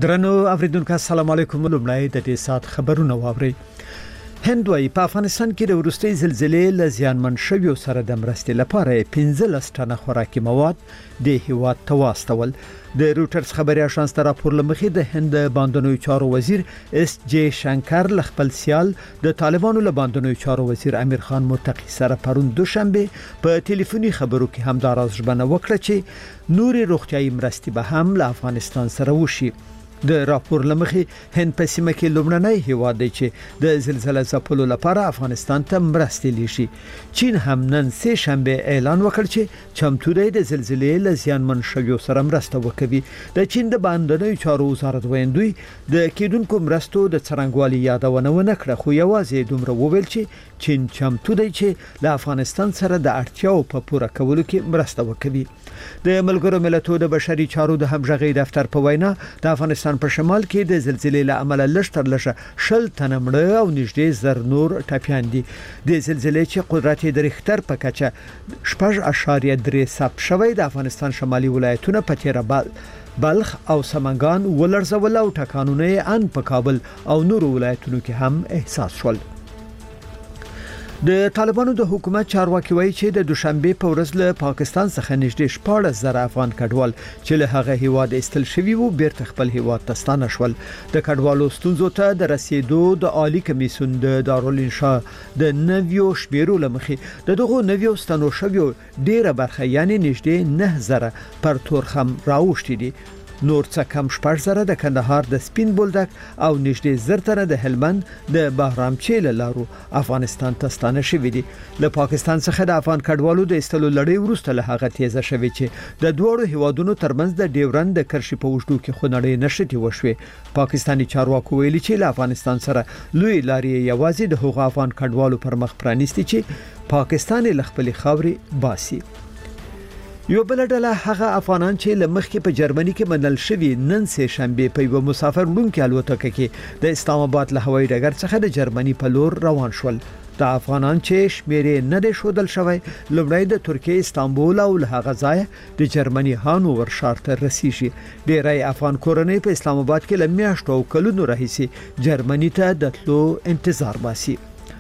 درنو اوریدونکو السلام علیکم. لومړی د دې سات خبرونه واوري. هند وايي په افغانستان کې د ورستۍ زلزلې له زیانمن شویو سره د مرستې لپاره 15 ټنه خوراکي مواد د هیواد ته واستول. د روټرز خبري اژانس ته راپور لمخې د هند باندنوي چارو وزیر اس جی شنکر ل خپل سیال د طالبانو له باندنوي چارو وزیر امیر خان متقی سره پرون دوشنبه په ټلیفوني خبرو کې همداراز ژمنه وکړه چې نوري روغتيایي مرستې به هم له افغانستان سره وشي. د راپور لمخې هند په سیمه کې لومړنی هیواد دی چې د زلزلې ځپلو لپاره افغانستان ته مرستې لیشي. چین هم نن سه شنبه اعلان وکړ چې چمتو دی د زلزلې له زیانمن شویو سره مرسته وکوي. د چین د باندنوي چارو وزارت ویندوی د کېدونکو مرستو د څرنګوالي یادونه ونکړه، خو یوازې دومره وویل چې چین چمتو دی چې له افغانستان سره د اړتیاو په پوره کولو کې مرسته وکوي. د ملګرو ملتونو د بشري چارو د همغږي دفتر په وینا د افغانستان په شمال کې د زلزلې له امله لږتر لږه 10 تنه مړه او نږدې زر نور ټپيان دي. د زلزلې چې قدرت د ریختر په کچه 6.3 ثبت شوی د افغانستان شمالي ولایتونو په تیره بلخ او سمنګان ولړزول او ټکانونه ان په کابل او نور ولایتونو کې هم احساس شول. د طالبانو د حکومت چارواکي وایي چې د دوشنبه په ورځ له پاکستان څخه نږدې 14,000 افغان کډوال چې له هغه هیواد استل شوی وو بیرته خپل هیواد ته ستانه شول. د کډوالو ستونزو ته د رسیدو د عالی کمیسیون د دارالانشا د نویو شمیرو لمخې د دغه نویو ستنو شویو ډیره برخه یعنی نږدې 9,000 پر تورخم راوښتي دي. نور څه کم 14,000 د کندهار د سپین بولدک او نږدې 10,000 د هلمند د بهرامچیل لارو افغانستان ته ستانه شوي دي. له پاکستان څخه د افغان کډوالو د استلو لړۍ وروسته له هغه تیزه شوي چې د دوړو هیوادونو ترمنځ د ډیورند د کرښې په وشتو کې خونړۍ نشټي وشوي. پاکستاني چارواکو ویلي چې له افغانستان سره لوی لارې یوازې د هغو افغان کډوالو پر مخ پرانیستي چې پاکستان له خپل خاورې باسي. یو بل ډله هغه افغانان چې لمخکې په جرمني کې منل شوی نن سه شنبه په یو مسافر وړونکي الوتکه کې د اسلام آباد له هوایي ډګر څخه د جرمني په لور روان شول. د افغانان چې شمیرې نه د شودل شوی لومړی د ترکیه استانبول او له هغه ځای د جرمني هانوور ښار ته رسیږي. ډیری افغان کورنۍ په اسلام آباد کې لمیاشتو او کلونو راهیسي جرمني ته د تلو انتظار باسي.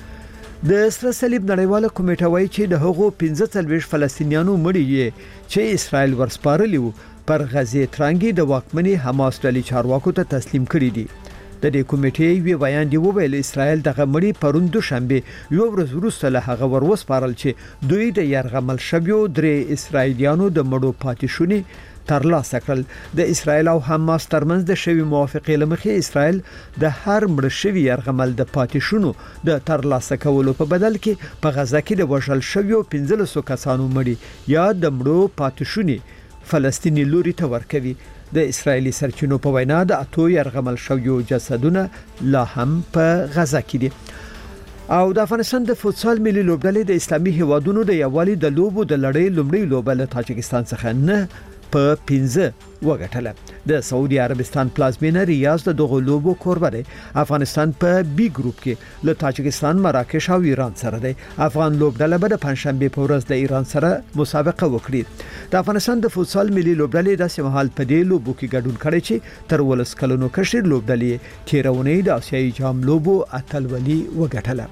د سره صلیب نړیواله کمیټه وایي چې د هغو 15 فلسطینیانو مړي چې اسرائیل ورسپارلی وو پر غزه ترانګي د واکمنې حماس ډلې چارواکو ته تسلیم کړي دي. د دې کمیټې وی بیان دی وویل اسرائیل دغه مړي پرون دوشنبه یو ورځ وروسته له هغه وروسپارل چې دوی د يرغمل شویو درې اسرائیلیانو د مړو پاتې شونی ترلاسه کړل. د اسرائیل او حماس ترمنځ د شوی موافقې لمخې اسرائیل د هر مړ شوی يرغمل د پاتې شونو د ترلاسه کولو په بدل کې په غزه کې د وژل شویو 1500 کسانو مړي یا د مړو پاتې شونی فلسطینی لوري ته ورکوي. د اسرایلی سرچینو په وینا د اتو يرغمل شویو جسدونه لا هم په غزه کې دي. او د افغانستان د فوتسال ملي لوبډلې د اسلامي هیوادونو د یووالي د لوبو د لړۍ لومړی لوبه له تاجکستان څخه نه په 15 وګټله. د سعودي عربستان پلازمینه ریاض د دغه لوبو کوربه دی. افغانستان په بی ګروپ کې له تاجکستان، مراکش او ایران سره دی. افغان لوبډله به د پنځشنبه په ورځ د ایران سره مسابقه وکړي. د افغانستان د فوتسال ملي لوبډلې د سیمهال په دې لوبو کې ګډون کړي چې تر ولس کلونو کشر لوبډلې تیرونی د آسیایي جام لوبو اتلولي وګټله.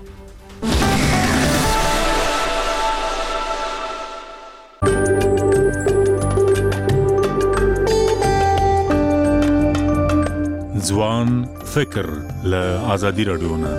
ځوان فکر له آزادي رادیو نه.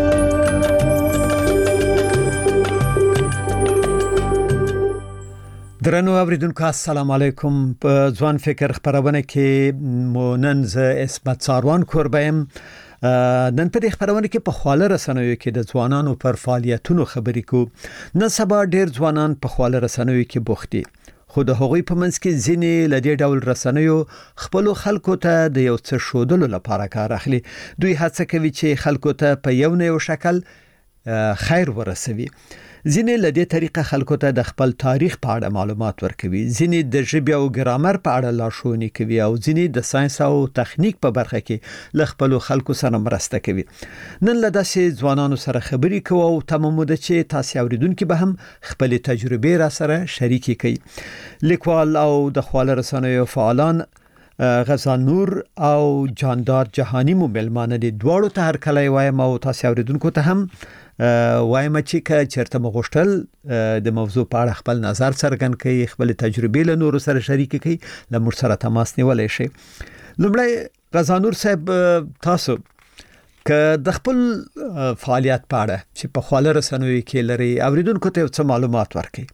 درنو اوریدونکو السلام علیکم. په ځوان فکر خبرونه کې مونن ز اسمت ساروان کوربم. نن په دې خبرونه کې په خواله رسنوي کې د ځوانانو پر فعالیتونو خبرې کو. نن سبا ډیر ځوانان په خواله رسنوي کې بوخت دي. خو د هغوی په منځ کې ځینې لدې ډول رسنیو خپل خلکو ته د یو څه شودلو لپاره کار اخلي. دوی هڅه کوي چې خلکو ته په یو نه یو شکل خیر ورسوي. ځینې لدې طریقه خلکو ته د خپل تاریخ په اړه معلومات ورکوي، ځینې د ژبې او ګرامر په اړه لارښوونې کوي او ځینې د ساينس او تخنیک په برخه کې ل خپل خلکو سره مرسته کوي. نن له داسې ځوانانو سره خبرې کوو او تمامو د چې تاسو اوریدونکو به هم خپل تجربې را سره شریکې کړئ. لیکوال او د خواله رسنیو فعالان غزانور او جاندار جهانی مو ملمانه دي دواړو ته هر کله وایم او تاسو اوریدونکو ته هم وایم چې چیرته مغوښتل د موضوع په اړه خپل نظر څرګند کړي، خپل تجربې له نورو سره شریک کړي، له موږ سره تماس نیولای شي. لومړی غزانور صاحب، تاسو که د خپل فعالیت په اړه چې په خواله رسنوي کې لري اوریدونکو ته څه معلومات ورکړي.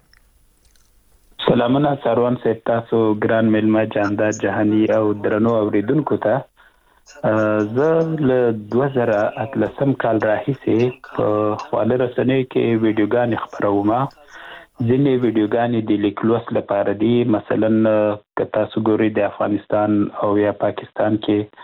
سلامونه سروان صاحب، تاسو ګران ملما جاندار جهانی او درنو اوریدونکو ته. زه له 2018 کال راهیسې په خواله رسنوي کې ویډیوګانې خپروم. ځینې ویډیوګانې د لیکلوس لپاره دي، مثلا که تاسو ګورئ د افغانستان او یا پاکستان کې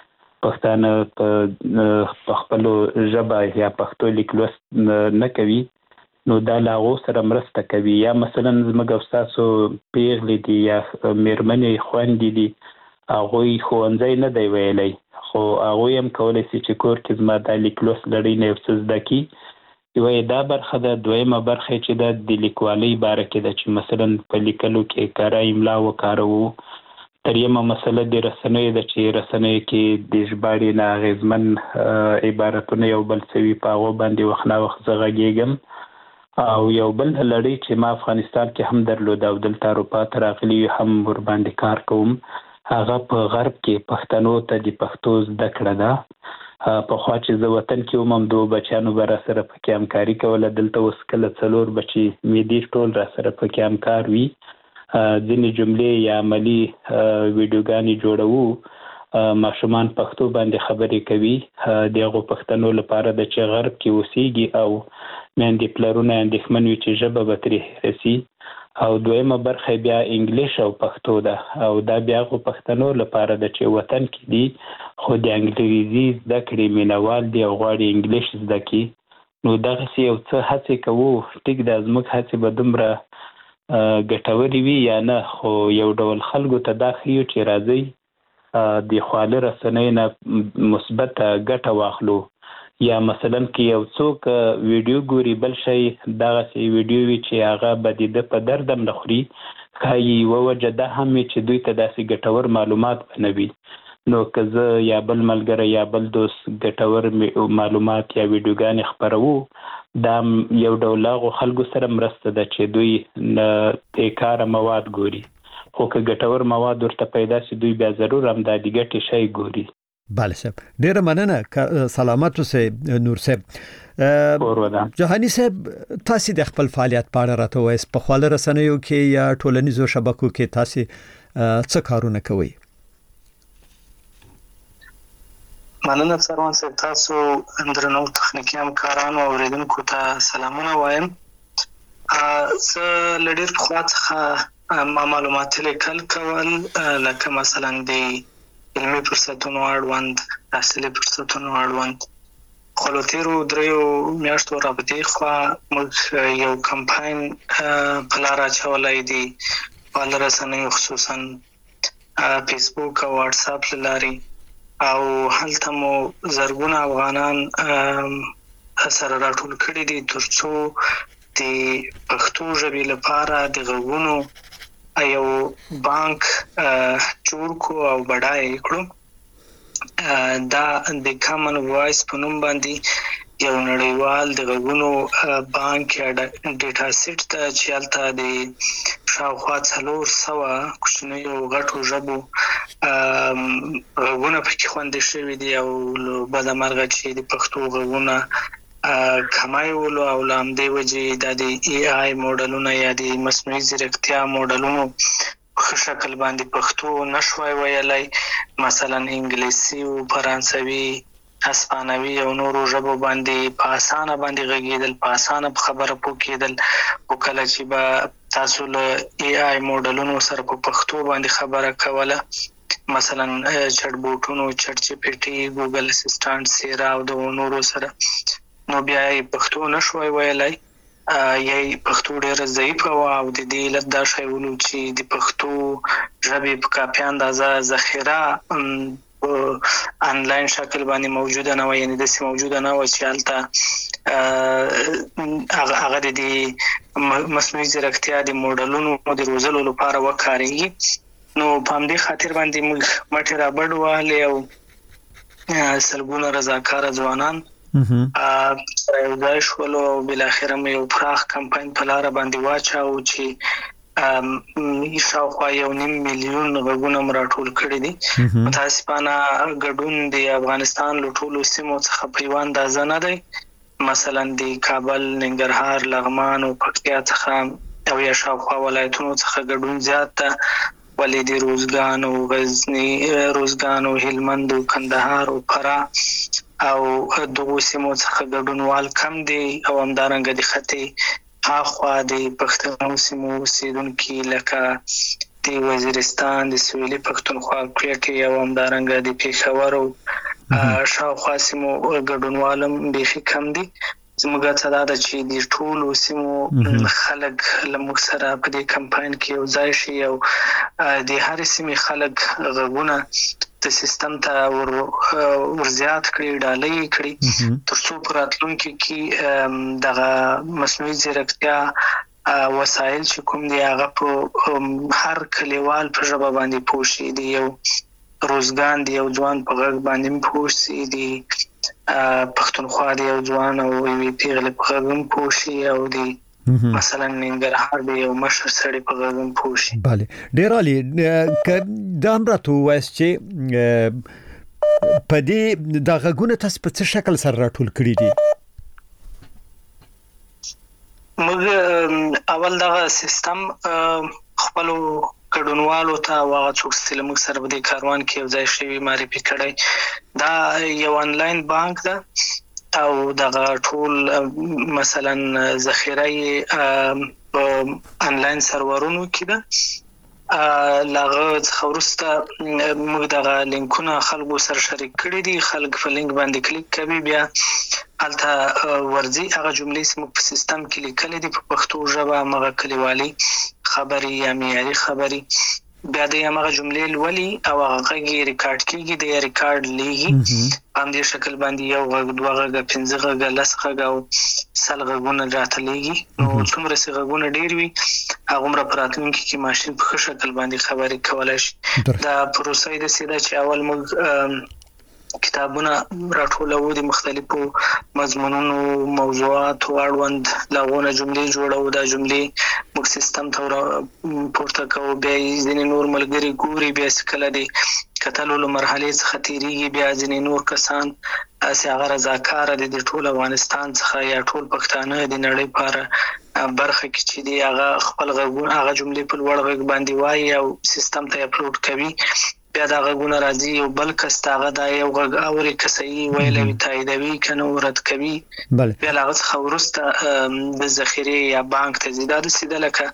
پښتانه په خپل ژبه یا پښتو لیکلوس نه کوي، نو دا لاغو سره مرسته کوي. یا مثلا زموږ استادو پیغلې دي یا میرمنې خويندې دي، هغه ښوونځی نه دی ویلی، خو هغه هم کولای شي چې کور کې زما د لیکلوس لړۍ نه څه زده کړي. یوه دا برخه ده. دویمه برخه چې د لیکوالۍ باره کې ده، چې مثلا په لیکلو کې کاره املا وکاروو. دریمه مسله د رسنیو ده، چې رسنیو کې د ژباړې نه اغېزمن عبارتونه یو بل سوي، په هغو باندې وخت نه وخت زه غږېږم. او یو بل لړۍ چې ما افغانستان کې هم درلود او دلته اروپا ته راغلی هم ور باندې کار کوم، هغه په غرب کې پښتنو ته د پښتو زده کړه ده. په خوا چې زه وطن کې وم، 2 بچیانو به را سره پکې همکاري کوله. دلته اوس کله 4 بچي مې ټول را سره پکې همکار وي. ځینې جملې یا عملي ویډیوګانې جوړوو، ماشومان پښتو باندې خبرې کوي. دغه پښتنو لپاره د چې غرب کې اوسېږي او میندې پلرونه اندېښمن وي چې ژبه به ترې رسي. او دویمه برخه بیا انګلیش او پښتو ده، او دا بیا خو پښتنو لپاره د چې وطن کې دي خو د انګلیزي زده کړې مینوال دي او غواړي انګلیش زده کړي. نو دغسې یو څه هڅې کوو. ټیک ده، زموږ هڅې به دومره ګټورې وي یا نه، خو یو ډول خلکو ته دا ښیو چې راځئ د خواله رسنیو نه مثبت ګټه واخلو. یا مثلا کې یو څوک ویډیو ګوري، بل شی دغسې ویډیو وي چې هغه به د په درد هم نه خوري، ښایي یوه وجه دا هم وي چې دوی ته داسې ګټور معلومات به نه وي. نو که زه یا بل ملګری یا بل دوست ګټور معلومات یا ویډیوګانې خپروو، دا یو ډول هغو خلکو سره مرسته ده چې دوی بېکاره مواد ګوري. خو که ګټور مواد ورته پیدا شي، دوی بیا ضرور هم دا د ګټې شی ګوري. بله صاحب، ډیره مننه. سلامت اوسئ نور صاحب. جهانی صاحب، تاسو د خپل فعالیت په اړه راته وایئ. په خواله رسنیو کې یا ټولنیزو شبکو کې تاسو څه کارونه کوئ؟ مننه سروان صاحب، تاسو درنو تخنیکي همکارانو او اوریدونکو ته سلامونه وایم. زه له ډېر پخوا څخه معلومات لیکل کول، لکه مثلا د علمي فرصتونو اړوند، تحصیلي فرصتونو اړوند. خو له تېرو 3 میاشتو رابطې خوا موږ یو کمپاین په لاره اچولی دی، خواله رسنیو خصوصا فیسبوک او واټساپ له لارې، او هلته مو زرګونه افغانان سره راټول کړي دي تر څو د پښتو ژبې لپاره د غږونو یو بانک جوړ کړو او بډای کړو. دا د کامن وایس په نوم باندې یو نړیوال د غږونو بانک یا ډیټا سیټ ته چې هلته د شاوخوا 400 کوچنیو غټو ژبو غږونه پکې خوندي شوي دي، او بده مرغه چې د پښتو غږونه کمای ولو، او له همدې وجې دا د ای آی موډلونه یا د مصنوعي ځیرکتیا موډلونو ښه شکل باندې پښتو نشوای ویلی. مثلا انګلیسي او فرانسوي، هسپانوي او نورو ژبو باندې په اسانه باندې غږېدل، په اسانه خبره پوه کېدل. خو کله چې به تاسو له ای آی موډلونو سره په پښتو باندې خبره کوله، مثلا چټ بوټونو، چټ جی پی ټي، ګوګل اسسټنټ، سیرا او د نورو سره، نو بیا یې پښتو نشوای ویلی، یا یې پښتو ډېره ضعیفه وه. او د دې علت دا شی ولو چې د پښتو ژبې په کافي اندازه ذخیره په انلاین شکل باندې موجوده نه وه، یعنې داسې موجوده نه وه چې هلته هغه د مصنوعي ځیرکتیا د موډلونو د روزلو لپاره وکارېږي. نو په همدې خاطر باندې موږ مټې رابړ وهلې او سلګونه رضاکار ځوانان راځي شول او بل اخر مې یو پراخ کمپاین په لار باندې واچاو چې شاوخوا 1.5 میلیون غوونه مراټول کړی دي. متاسفانه ګډون د افغانستان له ټولو سیمو څخه په یو اندازه نه دی. مثلا د کابل، ننګرهار، لغمان او پکتیا څخه او یا شاوخوا ولایتونو څخه ګډون زیات ده، ولې د روزګان او غزنی، روزګان او هلمند او کندهار او فراه او دغه سیمو څخه ګډونوال کم دي. او همدارنګه د خطي هاخوا د پښتنو سیمو اوسیدونکي لکه د وزیرستان، د سویلي پښتونخوا، کوټي او همدارنګه د پېښور او شاوخوا سیمو ګډونوالم بیخي کم دي. زموږ څه دا چې د ټولو سیمو خلک لموږ سره په دې کمپاین کې یو ځای شي او د هر سیمې خلک غوونه د سیستم ته ورزیات کړي، ډالۍ کړي، ترڅو په راتلونکي کې دغه مصنوعي ځیرکتیا وسایل چې کوم دی هغه په هر کلیوال په ژبه باندې پوه شي. د یو روزګان د یو ځوان په غږ باندې پوه شي، د پښتونخوا د یو ځوان او یوې پیغلې په غږ پوه شي، او د مثلا ننګرهار د یو مشر سړي په غږ پوه شي. بله، ډیر عالی. دا هم راته ووایاست چې په دې د غږونه تاسو په څه شکل سره راټول کړي دي؟ موږ اول دغه سیستم خپلو ګډونوالو ته هغه څوک چې موږ سره په دې کاروان کې یو ځای شوي معرفي کړی. دا یو انلاین بانک ده او دغه ټول مثلا ذخیره په انلاین سرورونو کې ده. لاغه څخه وروسته موږ دغه لینکونه خلکو سره شریک کړي دي. خلک په لینک باندې کلیک کوي، بیا هلته ورځي هغه جملې چې موږ په سیستم کې لیکلې دي په پښتو ژبه، هغه کلیوالي خبري یا معیاري خبري، بیا د هغه جملې لولي او هغه یې ریکارډ کیږي، د ریکارډ لیږي په همدې شکل باندې یو غږ، دوه غږه، 5 غږه، 10 غږه او 100 غږونه راته لیږي. نو څومره چې غږونه ډیر وي هغومره په راتلونکي کې ماشین په ښه شکل باندې خبرې کولی شي. دا پروسه یې داسې ده چې اول موږ کتابونه راټولو، د مختلفو مضمونونو، موضوعاتو اړوند لاغونه جملې جوړو. دا جملې موږ سیستم ته پورته کوو، بیا یې ځینې نور ملګري ګوري، بیا چې کله د کتلو له مرحلې څخه تیریږي بیا ځینې نور کسان چې هغه رضاکاره دي د ټول افغانستان څخه یا ټول پښتانه د نړۍ لپاره برخه کې چې دی هغه خپل غږونه هغه جملې په لوړ غږ باندې وایي او سیستم ته اپلوډ کوي. بیا دا غږونه راځي یو بل کس هغه دا یو غږ اوري که صحیح ویلی تاییدوي که نه رد کوي. بیا له هغه څخه وروسته د ذخیرې یا بانک ته ځي. دا داسې ده لکه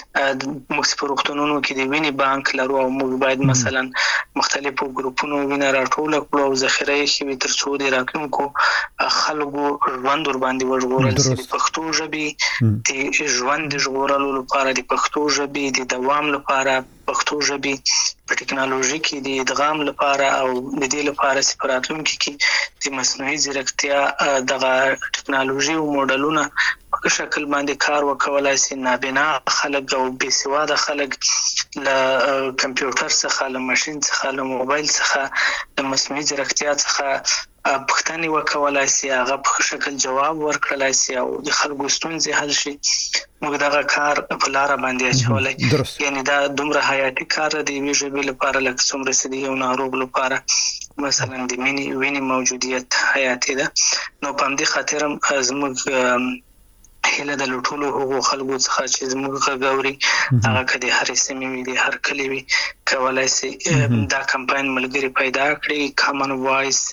موږ چې په روغتونونو کې د وینې بانک لرو او موږ باید مثلا مختلفو ګروپونو وینه راټوله کړو او ذخیره یې ښه وي تر څو د راتلونکو خلکو ژوند ورباندې وژغورل شي. د پښتو ژبې د ژوند د ژغورلو لپاره، د پښتو ژبې د دوام لپاره، پښتو ژبې په ټکنالوژي کې د ادغام لپاره او د دې لپاره چې په راتلونکي کې د مصنوعي ځیرکتیا دغه ټکنالوژي او موډلونه په شکل باندې کار وکولای شي. نابینا خلک او بې سواده خلک له کمپیوټر څخه، له ماشین څخه، له موبایل څخه، له مصنوعي ځیرکتیا څخه پوښتنې وکولای شي، هغه په شکل جواب ورکړلای شي او د خلکو ستونزې حل شي. موږ دغه کار په لاره باندې اچولی. یعنی دا دومره حیاتي کار دی د یوې ژبې لپاره لکه څومره چې د یو ناروغ لپاره مثلا د وینې موجودیت حیاتي ده. نو په همدې خاطر هم زموږ هیله د ټولو هغو خلکو څخه چې زموږ غږ اوري هغه که د هرې سیمې وي، د هر کلي وي، کولی شي دا کمپاین ملګري پیدا کړي. کامن وایس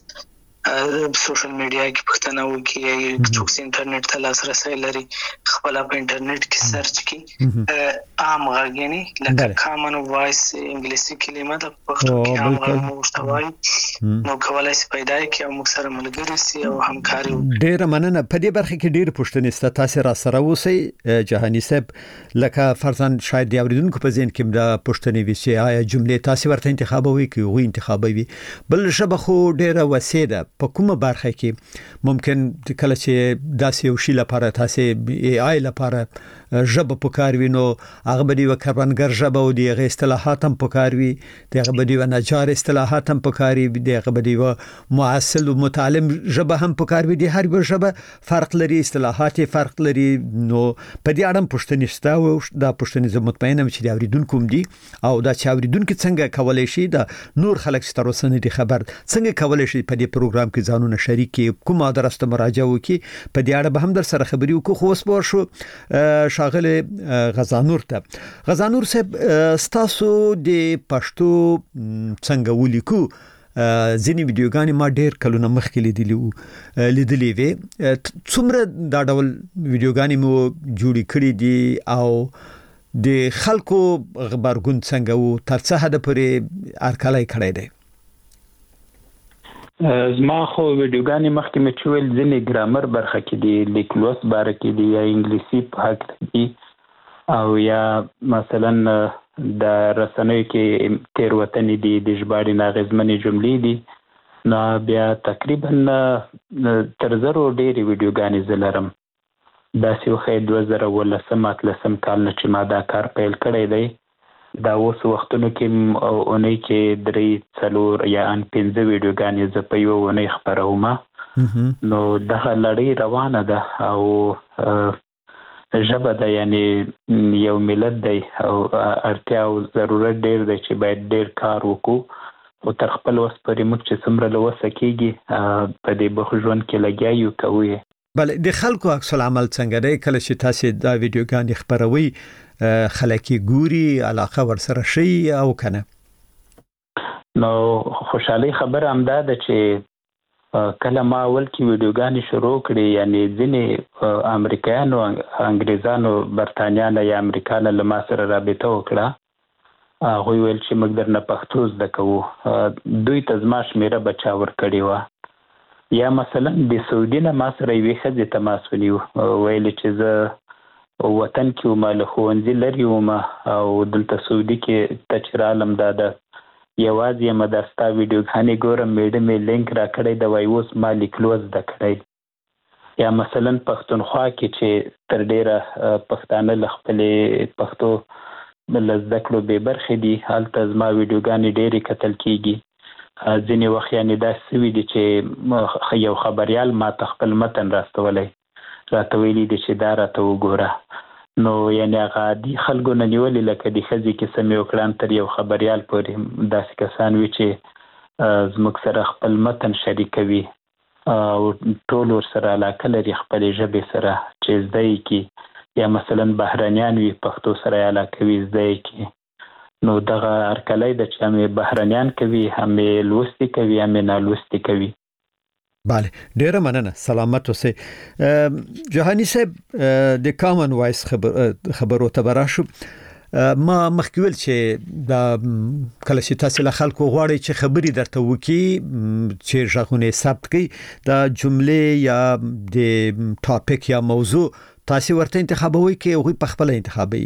سوشل میډیا کې پښتنه وکړي یا څوک چې انټرنیټ ته لاسرسی لري خپله په انټرنیټ کې سرچ کړي عام غږ، یعنی لکه کامن وایس انګلیسي کلمه ده، په پښتو کې عام غږ موږ ورته وایو. نو کولی شي پیدا کړي او موږ سره ملګري شي او همکاري وکړي. ډېره مننه. په دې برخه کې ډېرې پوښتنې شته، تاسې را سره اوسئ جهاني صاحب. لکه فرضاً شاید د اورېدونکو په ذهن کې دا پوښتنې وي چې آیا جملې تاسې ورته انتخابوي که هغوی انتخابوي؟ بل ژبه خو ډېره وسیع ده، په کومه برخه کې ممکن کله چې داسې یو شی لپاره تاسو AI لپاره ژبه پکار وینو هغه به دی وکړنګر ژبه او دی اصطلاحات هم پکار وي دغه به دی و نجار اصطلاحات هم پکار وي دغه به دی و معاصل او متعلم ژبه هم پکار وي دی هر یو ژبه فرق لري اصطلاحات فرق لري نو په دې اړه پوښتنه شته او دا پوښتنه زه مطمئنم چې دا اوریدونکو دي او دا چې اوریدونکو څنګه کولای شي دا نور خلک چې تر اوسه نه دي خبر څنګه کولای شي په دې پروګرام کې ځانونه شریک کوم ادرس ته مراجعه وکړي په دې اړه به هم در سره خبري وکړو خو اوس به شو شاغله غزانور صاحب ستاسو د پښتو څنګه ولیکو ځینې ویډیوګانې ما ډېر کلونه مخکې لیدلې وې څومره دا ډول ویډیوګانې مو جوړې کړې دي او د خلکو خبرګون څنګه وو تر څه حد پورې ارکلای کړی دی زما خو ویډیوګانې مخکې مې چویل ځینې ګرامر برخه کې دي لیکلوس باره کې دي یا انګلیسي په حق دي او یا مثلا د رسنیو کې تیروتنې دي د ژباړې ناغېزمنې جملې دي نو بیا تقریبا تر زرو ډېرې ویډیوګانې زه لرم داسې وښیي 2018 کال نه چې ما دا کار پیل کړی دی دا اوس وختونو کې اونۍ کې 3-4 یا 5 ویډیوګانې زه په یو اونۍ خپروم نو دغه لړۍ روانه ده او ژبه ده یعنی یو ملت دی او اړتیا او ضرورت ډېر دی چې باید ډېر کار وکړو او تر خپل وس پورې موږ چې څومره له وسه کېږي په دې بخ ژوند کې لګیا یو کوو بله د خلکو عکس العمل څنګه دی کله چې تاسو دا ویډیوګانې خپروي خلک ګوري علاقه ورسره شي او کنه نو خوشحالي خبر هم ده چې کله ما اول کې ویډیوګانې شروع کړې یعنی ځینې امریکایانو انګریزانو برتانیانو یا امریکانو له ما سره رابطه وکړه هغوی ویل چې موږ درنه پښتو زده کوو دوی ته زما شمېره به چا ورکړې وه یا مثلا د سعودي نه ما سره یوې ښځې تماس ونیو ویل چې زه وطن کې وم له ښوونځي لرې وم او دلته سعودي کې ته چې رالم دا ده یوازې یم دا ستا ویډیوګانې ګورم میډم یې لینک راکړی د وایي اوس ما لیکلو زده کړی یا مثلا پښتونخوا کې چې تر ډېره پښتانه له خپلې پښتو له زده کړو بې برخې دي هلته زما ویډیوګانې ډېرې کتل کېږي ځینې وخت یعنې داسې سوي دي چې یو خبریال ما ته خپل متن راته ویلي دي چې دا راته وګوره نو یعنی هغه عادي خلکو نه نیولې لکه د ښځې کیسه مې وکړه تر یو خبریال پورې داسې کسان وي چې زموږ سره خپل متن شریکوي او ټول ورسره علاقه لري خپلې ژبې سره چې زده یې کړي یا مثلا بهرنیان وي پښتو سره علاقه وي زده یې کړي نو دغه هرکلی ده چې هم بهرنیان کوي هم لوستي کوي هم نالوستي کوي بله ډیره مننه سلامت اوسئ جهانی صاحب د کامن وایس خبرو ته براشو ما مخکې ویل چې دا کله چې تاسو له خلکو غواړئ چې خبري درته وکړي چې ژغونه ثبت کړي دا جملې یا د ټاپک یا موضوع تاسو ورته انتخابوي کې او په خپل انتخابي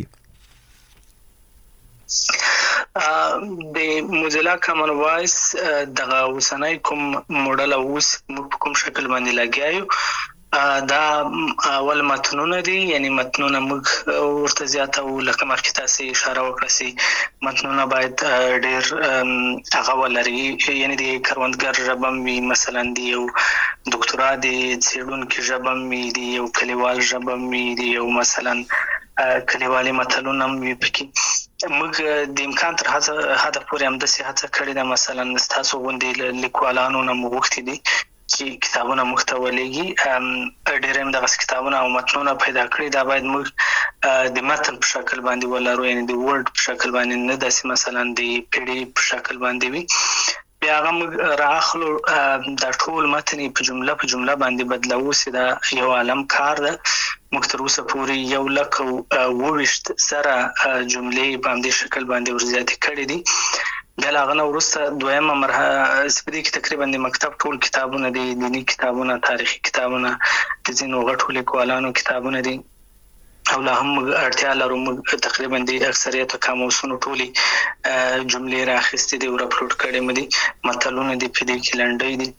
د موزیلا کامن وایس دغه وسنۍ کوم موډل اوس کوم شکل باندې لګیایو دا اول متنونه دي یعنی متنونه موږ ورته زیاته ولکه مخکې تاسو اشاره وکړئ متنونه باید ډېر هغه ولري یعنی د کروندګر ژبه می مثلا دی یو ډاکټرا دی څېړونکو ژبه می دی یو کلیوال ژبه می دی یو مثلا کلیوالي متلونه می پکې موږ د امکان تر هدا پورې هم د هڅه کړې ده مثلا تاسو غونډې لیکوالانو نه مغوښتي دي چې کتابونه محتویږي ډېر هم دغه کتابونه او متنونه پیدا کړی دا باید موږ د متن په شکل باندې ولرو یعنی د ورډ په شکل باندې نه داسې مثلا د پی ډی په شکل باندې وي بیا هغه موږ راخلو د ټول متن په جمله باندې بدلو سي دا یو عالم کار ده موږ تر اوسه پورې 1,20,000 سره جملې باندې شکل باندې ورزياتې کړې دي بیا هغه نو ورسته دویمه مرحله سپدي کې تقریبا د مکتب ټول کتابونه دي دینی کتابونه تاریخي کتابونه د ځینو غټو لیکوالانو کتابونه دي او لا هم اړتیا لرو تقریبا د اکثریت قاموسونو ټولي جملې راخستې دي او اپلوډ کړې مې دي متلونه دي په دې کې لنډې دي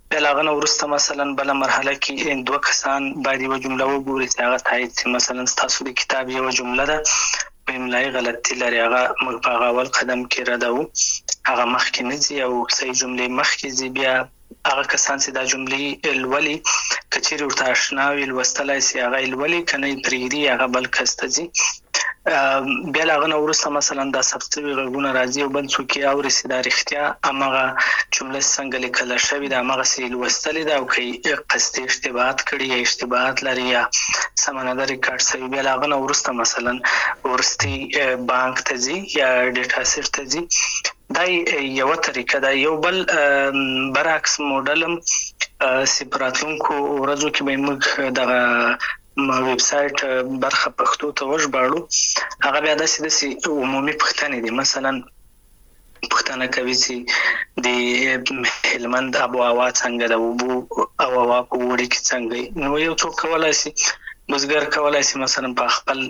بلاغنه ورسته مثلا بل مرحله کې دوه کسان باید یو جمله وګوري چې هغه تایید شي. مثلا تاسو د کتاب یو جمله ده په املایي غلطي لري، هغه موږ په اول قدم کې ردو، هغه مخکې نه ځي او صحیح جملې مخکې ځي. بیا هغه کسان چې دا جملې الولي کچېرې ورته آشنا وي لوستلی سي هغه الولي کنه پرېږدي هغه بل کس ته ځي. بیا لاغنه ورسته مثلا دا ثبت شوي غږونه راځي او بل څوک یې اوري چې دا رښتیا همغه جمله څنګه لیکل شوې ده همغسې لوستلې ده او که قصدي اشتباهات کړي یا اشتباهات لري یا سمه نه ده ریکارډ شوي. بیا لاغنه ورسته مثلا ورستي بانک ته ځي یا ډیټا سیټ ته ځي. دا یو طریقه ده. یو بل برعکس موډلم سپراتونکو ورځو کې به موږ دغه ویب سایټ برخه پښتو ته وژباړو. هغه بیا داسې عمومي پوښتنې دي، مثلا پوښتنه کوي چې د هلمند آب و هوا څنګه ده، اوبه او هوا په اوړي کې څنګه. نو یو څوک کولی شي بزګر کولی شي مثلا په خپل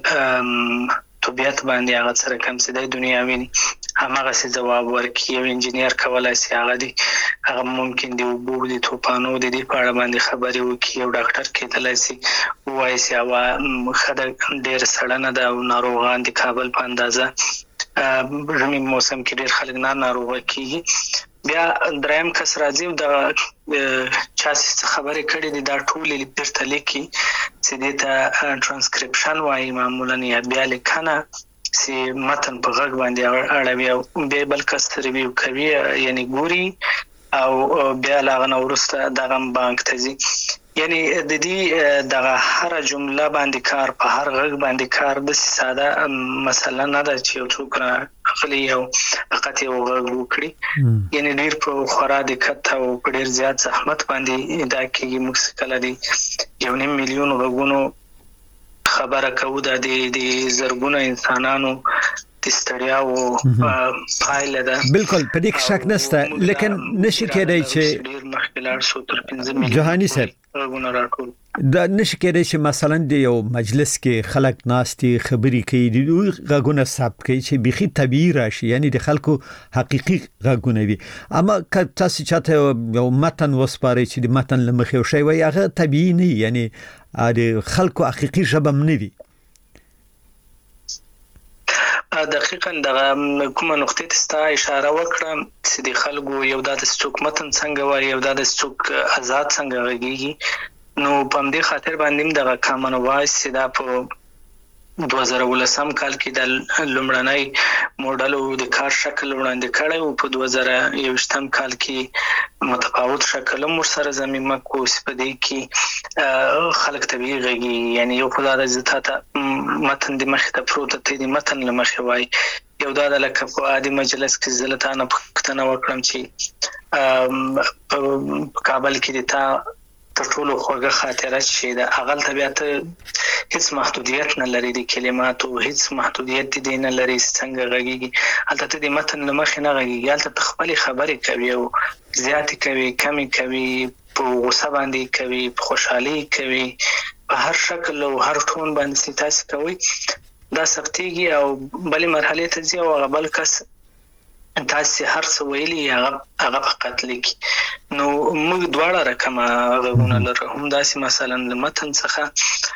طبیعت باندې هغه سره کوم څه دی دنیا ویني همغسې ځواب ورکړي. یو انجینیر کولی شي هغه ممکن د اوبو د طوفانو د دې په اړه باندې خبرې وکړي. یو ډاکټر کېدلی شي ووایي چې هوا ښه ده ډېر سړه نه ده او ناروغان د کابل په اندازه ژمي موسم کې ډېر خلک ناروغه کېږي. بیا دریم کس راځي او د چا څه خبرې کړي دي دا ټولې بیرته لیکي چې دې ته ټرانسکریپشن وایي معمولا، یا بیا لیکنه چې متن په غږ باندې اړوي او بیا بل کس ریویو کوي یعنی ګوري او بیا لاغنه ورسته دغه بانک ته ځي. یعنی د دې دغه هر جمله باندې کار په هر غږ باندې کار د ساده مسله نه ده چې یو څوک راغلی او فقط یو غږ وکړي. یعنی ډېر په خورا دقت او په ډېر زیات زحمت باندې دا کېږي. موږ کله د 1.5 میلیون غږونو خبره کوو دا د زرګونو انسانانو د ستړیاو پایله ده. بالکل په دې کې شک نشته، لیکن نشي کېدای چې ډېر مخکې لاړ شو تر 15 میلیون جهاني صاحب غږونه راټول. دا نشي کېدای چې مثلا د یو مجلس کې خلک ناستي خبري کوي د غږونه ثبت کوي چې بيخي طبيعي راشي، یعنی د خلکو حقيقي غږونه وي. اما که تاسو چاته یو متن وسپاري چې د متن لمخې او شی وي هغه طبيعي نه، یعنی د خلکو حقيقي ژبه نه وي. دقیقاً دغه کومه نقطې ته ستا اشاره وکړه چې د خلکو یو دا د څوک متن څنګه وایي یو دا د څوک آزاد څنګه غږیږي. نو په همدې خاطر باندې دغه کامن وایس چې دا په 2019 کال کې د لومړنۍ موډل د کار شکل وړاندې کړی او په 2021 کال کې متفاوت شکل سره زمينه کوس په دې کې خلک طبيعي غږی. یعنی یو خدای د زته متن د مخ ته پروت ته د متن لمخ وای یو دا لکه په عادي مجلس کې زلتانه پښتنه وکړم چې په کابل کې د تا ټولو خوږه خاطره شي د اغل طبيعت هیڅ محدودیت نه لري، د کلماتو هیڅ محدودیت دي نه لري. څنګه غږیږي البته د متن لمخ نه غږیږي، البته خپل خبرې کوي او زیات کوي کمی کوي، په غوسه باندې کوي، په خوشحالي کوي، په هر شکل او هر ټون باندې تاسو کوي. دا سختيږي او بلې مرحله ته ځي او غبل کس تاسو هر څه ویلي هغه فقط لیکي. نو موږ دواړه رقم غوونه لرو، هم داسې مثلا متن څخه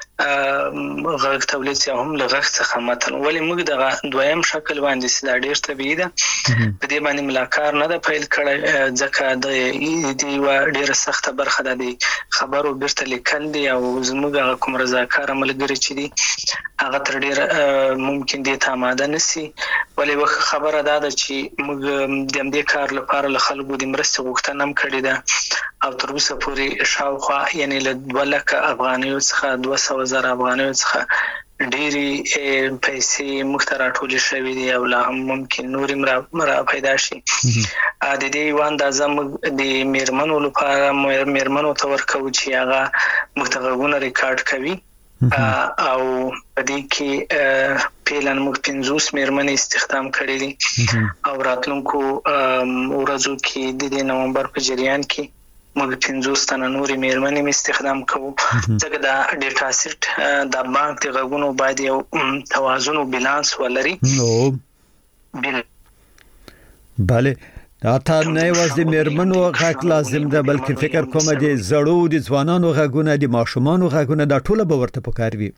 غږ تولید یا هم لغږ څخه متن، ولی موږ دغه دویم شکل باندې سلا ډیر طبيعي ده. په دې باندې ملاکار نه ده پیل کړی ځکه د دې ډیره سخته برخه ده د خبرو بیرته لیکل دي او زموږ کوم رضاکار ملګری چې دي هغه تر ډیر ممکن دي ته آماده نشي. ولی وخت خبره ده چې موږ د دې کار لپاره له خلکو د مرستې غوښتنه هم کړې ده او تر اوسه پورې شاوخوا یعنی له 2 لک افغانیو څخه 200,000 افغانیو څخه ډېری پیسې مخ ته راټولې شوې دي او لا هم ممکن نورې مرا پیدا شي. د دې یو اندازه موږ د میرمنو لپاره میرمنو ته ورکوو چې هغه مختغونه ریکارډ کوي او په دې کې پیلن موږ 50 میرمنې استخدام کړې دي او راتلونکو ورځو کې د نومبر په جریان کې موږ 50 تنه نورې میرمنې استخدام کوو ځکه دا ډیټا سیټ د بانک د غږونو باید یو توازن او بالانس ولري. بله اته نه یوازې میرمنو غږ لازم ده بلکې فکر کوم دي زړو دي ځوانانو غږونه دي ماشومانو غږونه دا ټول به ورته پکار وي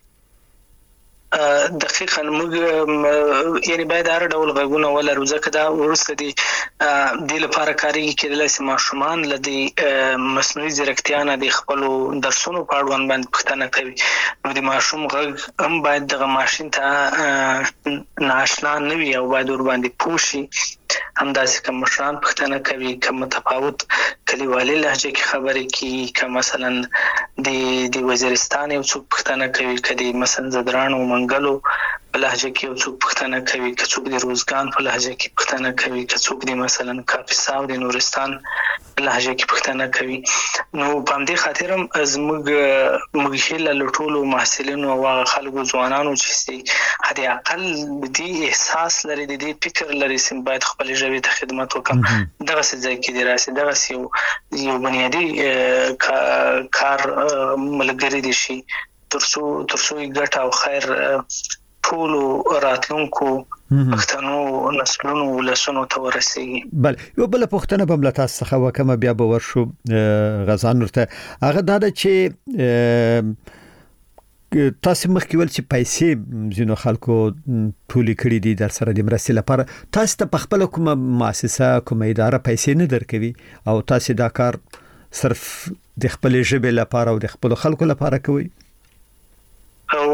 دقیقاً موږ یعنی باید هر ډول غږونه ولرو ځکه دا ورسته دي د لپاره کاری کېدلای شي ماشومان لدی مصنوعي ځیرکتیا نه د خپل درسونو په اړوند باندې پوښتنه کوي نو د ماشوم غږ هم باید د ماشين ته ناشنا نه وي او باید ور باندې پوښي همداسې کوم مشران پوښتنه کوي کوم تفاوت کلیوالي لهجه کې خبرې کوي کوم مثلا د وزیرستان یو څوک پوښتنه کوي کدي مثلا زدرانو منګلو په لهجه کې یو څوک پوښتنه کوي که څوک د روزګان په لهجه کې پوښتنه کوي که څوک د مثلا کاپیسا او د نورستان په لهجه کې پوښتنه کوي نو په دې خاطر هم موږ هله لټولو محصلینو او خلکو ځوانانو چې هدي اقل د احساس لري د فکر لري سم باید خپل ژبه ته خدمت وکړي دغه څه ځای کې دی راسي دغه یو بنیادی کار ملګری دي شي ترڅو ګټه او خیر ټول راتلونکو پښتنو نسلونو ولسونو ته ورسیږي بل یو بل پښتنه په ملت څخه وکمه بیا به ورشو غزان ورته هغه دا چې تاسو مخکې ول چې پیسې زینو خلکو ټولې کړې دي در سره د مرستې لپاره تاسو ته خپل کومه مؤسسه کومه اداره پیسې نه درکوي او تاسو دا کار صرف د خپل ژبه لپاره او د خپل خلکو لپاره کوي او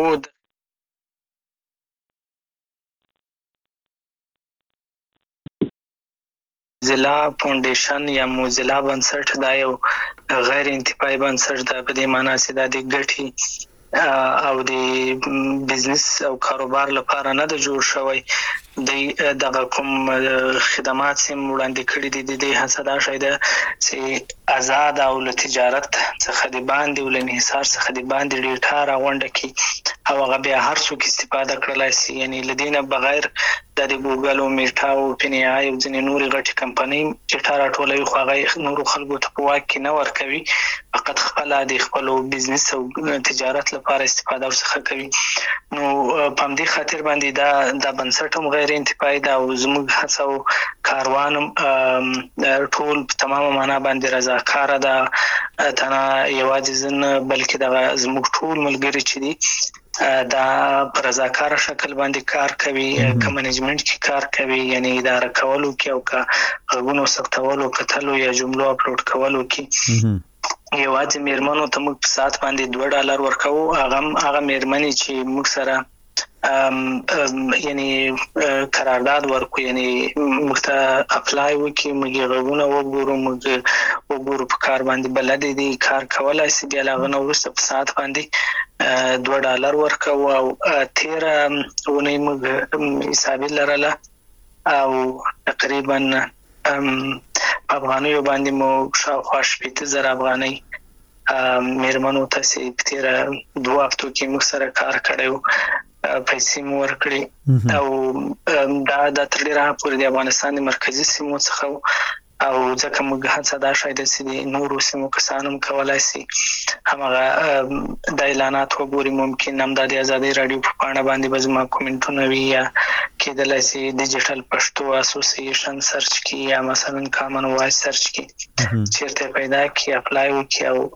موزیلا فاونډیشن یا موزیلا بنسټ دا یو غیر انتفاعي بنسټ ده په دې معنی چې دا د ګټي او د بزنس او کاروبار لپاره نه د جوړ شوی دغه کوم خدمات سم وړاندې کړي دي د حسدا شاید چې آزاد او له تجارت څخه د باندې ول انحصار څخه د باندې ډیټا راغونډه کی او هغه به هر څوک استفاده کړلای شي یعنی لدینه بغیر د ګوګل او میټا او پینای او ځینې نوري غټي کمپنۍ چې ټارا ټولوي خو هغه نورو خلکو ته په واک کې نه ورکوي فقط خپل بزنس او تجارت لپاره استفاده ورڅخه کوي نو په دې خاطر باندې دا بنسټ هم غیر انتفاعي دا او زموږ هڅو کاروان ټول په تمامه معنا باندې رضاکار ده تنه یوازې زن بلکې دا زموږ ټول ملګری چې دي دا پر رضاکار شکل باندې کار کوي کمنیجمنت کې کار کوي یعنی اداره کولو کې او کا غونو ثبتولو کتلو یا جملو اپلوډ کولو کې یوازې میرمنو ته موږ په سات باندې $2 ورکوو هغه میرمنې چې موږ سره یعنی قرارداد ورکو یعنی موږ ته اپلای وکي موږ غوونه وګورو په کار باندې بلد دي کار کولای شي بیا لغونه ورسته په سات باندې $2 ورکوو او 13 ونې موږ حساب لرله او تقریبا افغانیو باندې مو شاوخوا 80,000 افغانۍ میرمنو ته چې تیر 2 هفتو کې موږ سره کار کړو پیسې مو ورکړي او دا د تر ډیره پورې د افغانستان مرکزی سیمو څخه او ځکه موږ هڅه دا شاید چې نورو سیمو کسانم کولای شي همغه د اعلانات وګوري ممکن هم د ازادي رادیو په پاڼه باندې به زما کومنټونه وي یا کېدلای شي ډیجیټل پښتو اسوسییشن سرچ کی یا مثلا کامن وایس سرچ کی چیرته پیدا کی اپلای وکي او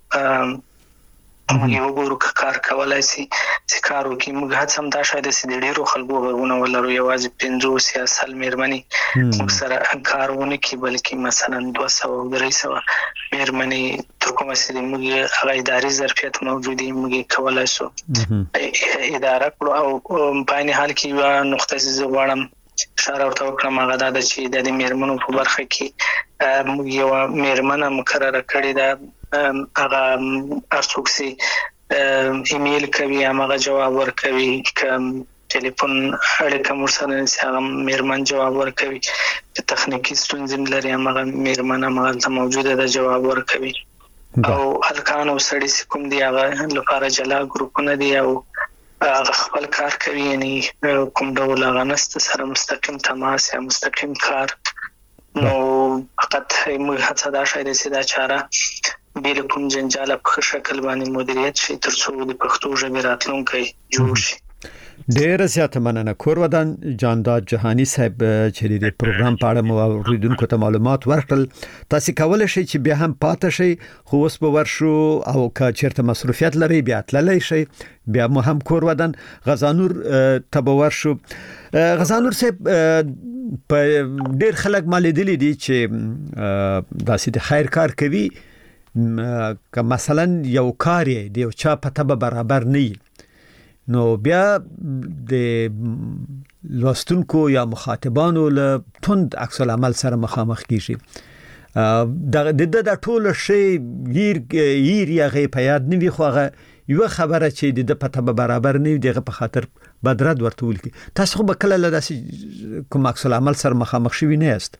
یو ګورو کار کولای شي چې کار وکي موږ هڅه هم دا شاید چې ډیرو خلکو غوونه ولرو یوازې 50 سیاسل میرمنې موږ سره کارونه کی بلکې مثلا 200 او 300 میرمنې تر کومه چې موږ هغه اداري ظرفیت موجودي موږ کولای شو اداره کړو او په عین حال کې یو نقطه چې غواړم اشاره ورته وکړم هغه دا چې د میرمنو په برخه کې موږ یو میرمنه مقرره کړې ده هغه ارڅوکسي ایمیل کوي هغه جواب ورکوي کوم ټلیفون اړیکه مرسله هغه میرمن جواب ورکوي چې تخنیکی ستونزې لري هغه میرمن هغه موجوده ده جواب ورکوي او هلکانو سړي کوم دی هغه لپاره جلا ګروپونه دي او هغه خپل کار کوي یعنی کوم ډول هغه نست سره مستقیم تماس یا مستقیم کار نو فقط موږ هڅه دا شاید چې دا چاره بیل کوم جنجال په شکل باندې مدیریت شي ترڅو د پښتو ژبې راتلونکي جوړ شي ډیر زیاته مننه. کورودان جانداد جهانی صاحب چې د پروګرام په اړه مو اوریدونکو ته معلومات ورکړل. تاسو کولای شئ چې بیا هم پاتې شئ خو اوس به ورشو او که چیرته مصروفیت لري بیا تللی شئ. بیا مو هم کورودان غزانور ته به ورشو. غزانور صاحب په ډیر خلک مال دي چې داسې د خیر کار کوي که مثلا یو کار دی یو چا پته به برابر نه نو بیا د لوستونکو یا مخاطبانو له توند عکس العمل سره مخامخ کیږي. د ټول شی ییر یا غي په یاد نه وي خو هغه یو خبره چې د پته به برابر نه وي دغه په خاطر بدرد ورته ولکي. تاسو خو به کله له داسې کوم عکس العمل سره مخامخ شوي نه یاست؟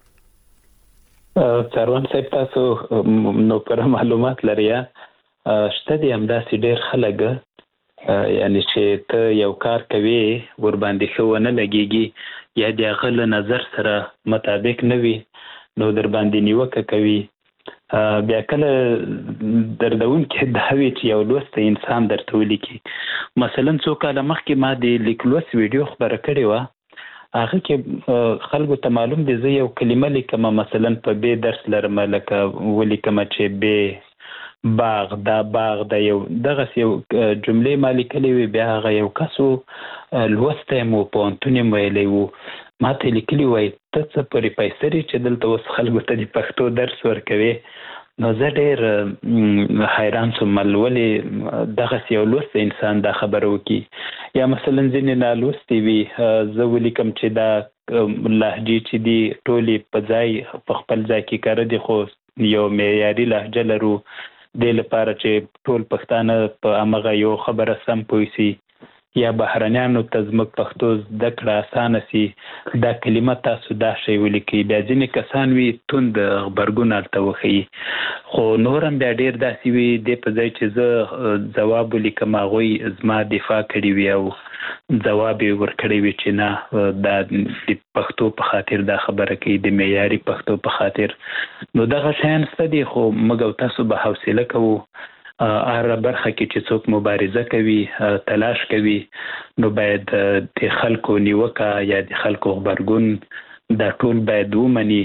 څاروان صاحب تاسو نو پر معلومات لري شته دي همداسې ډېر خلک یعنی چې ته یو کار کوي ور باندې ښه ونه لګيږي یا د هغه له نظر سره مطابق نه وي نو در باندې نیوکه کوي. بیا کله دردون کې دا وی چې یو لوست انسان درته ولیکي. مثلا څو کاله مخکې ما د لیکلوس ویډیو خبره کړې و هغه کې خلکو ته معلوم دي زه یو کلمه لیکم مثلا په به درس لرم لکه ولیکم چې به باغ دا یو دغه یو جملې ما لیکلې وي بیا هغه یو کسو لوسته مو په انټونیم ویلې وو ما ته لیکلي وای ته څه پرې پیسې چې دلته اوس خلکو ته د پښتو درس ورکوي. نو زه ډېر حیران شوم ولې دغه یو لوست انسان دا خبره وکي یا مثلا ځینې نالوستي وي زه ولیکم چې دا لهجې چې دي ټولې په ځای په خپل ځای کې کار دي خو یو معیاري لهجه لرو د لپاره چې ټول پښتانه په امغه یو خبره سم پوي سي یا بهرنیانو ته زموږ پښتو زده کړه اسانه سي دا کلمه تاسو دا شی ولیکي. بیا ځینې کسان وي توند غبرګون هلته وښیي خو نور هم بیا ډېر داسې وي دې په ځای چې زه جواب ولیکم هغوی زما دفاع کړې وي او جواب یې ورکړی وي چې نه دا د پښتو په خاطر دا خبره کوي د معیاري پښتو په خاطر. نو دغه شیان شته دي خو موږ او تاسو به حوصله کوو هر برخه کې چې څوک مبارزه کوي تلاش کوي نو باید د خلکو نیوکه یا د خلکو غبرګون دا ټول باید ومني.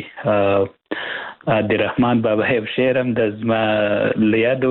د رحمان بابا یو شعر هم د زما له یاده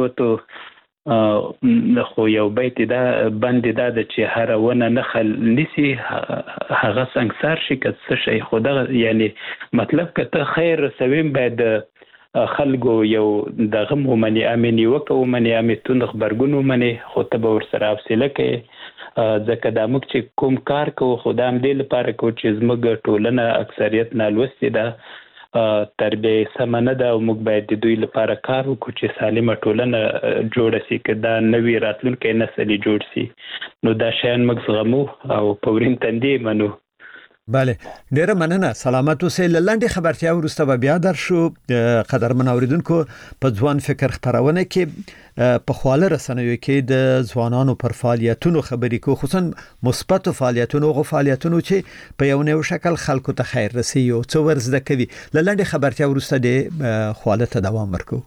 وتو خو یو بیت دا بند دا د چې هر ونه نخل نیسي هغه سنگسار شي که څه شي خو دغه یعنی مطلب که ته خیر رسویم باید خلکو یو دغه ومني امني وکړو مني امتون خبرګون ومني خو ته به ورسره حوصله کوي ځکه دا موږ چې کوم کار کوو خو دا هم دې لپاره کوو چې زموږ ټولنه اکثریت نالوستې ده تربیه سمه نه ده او موږ باید د دوی لپاره کار وکړو چې سالمه ټولنه جوړه سي که دا نوي راتلونکی نسل جوړ سي نو دا شیان موږ زغمو او په ورین تندې منو. بله ډیره مننه. سلامت اوسئ. لنډه خبرتیا وروسته به بیا درشو. قدرمن اوریدونکو په ځوان فکر خبرونه کې په خواله رسنیو کې د ځوانانو پر فعالیتونو خبرې کو خصوصا مثبت فعالیتونو او فعالیتونو چې په یو نوو شکل خلکو ته خیر رسي او څو ورزده کوي. لنډه خبرتیا وروسته د خواله ته دوام ورکو.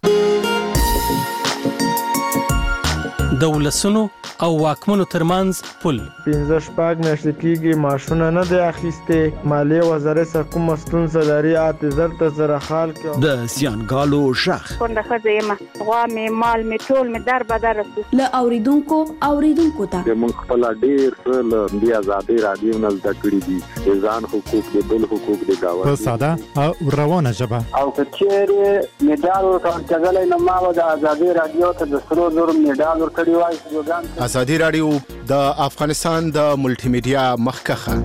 د ولسونو او واکمنو ترمنځ پل 15 میاشتې کېږي ماشونه نه دی اخیسته مالیه وزارت کوم ستونزه لري اعتذار ته سره حال کې د زیانګالو شخ څنګه خزیمه غوا می مال می ټول می در بدر له اوریدونکو ته موږ خپل ډیر له بیا آزادي رادیو نه زده کړی دي ځان حقوق د بل حقوق د گاوه په ساده او روانه ژبه او کچېره میډال ورکړل نه ما د آزادي رادیو ته د سرو زر میډال ورکړی وای. آزادي رادیو د افغانستان د ملټي میډیا مخکخه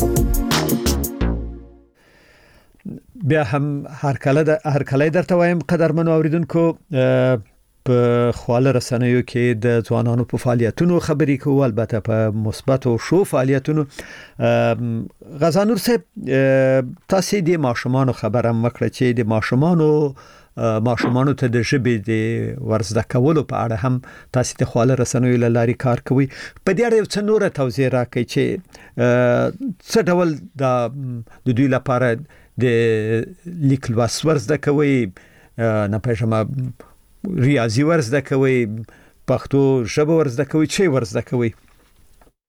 بیا هم هر کله درته وایم قدرمن اوریدونکو په خواله رسنیو کې د ځوانانو په فعالیتونو خبرې کوو البته په مثبت او شو فعالیتونو. غزانور صاحب تاسو د ماشومان خبره مکړه چې د ماشومانو ته د ژبې د ورزده کولو په اړه هم تاسو ته خواله رسنیو لاري کار کوي. په دې اړه یو څه نور توضیح راکړئ چې څه ډول د دوی لپاره د لیکل ورزده کوي نه پېژنم ریاضي ورزده کوي پښتو ژبه ورزده کوي چې ورزده کوي.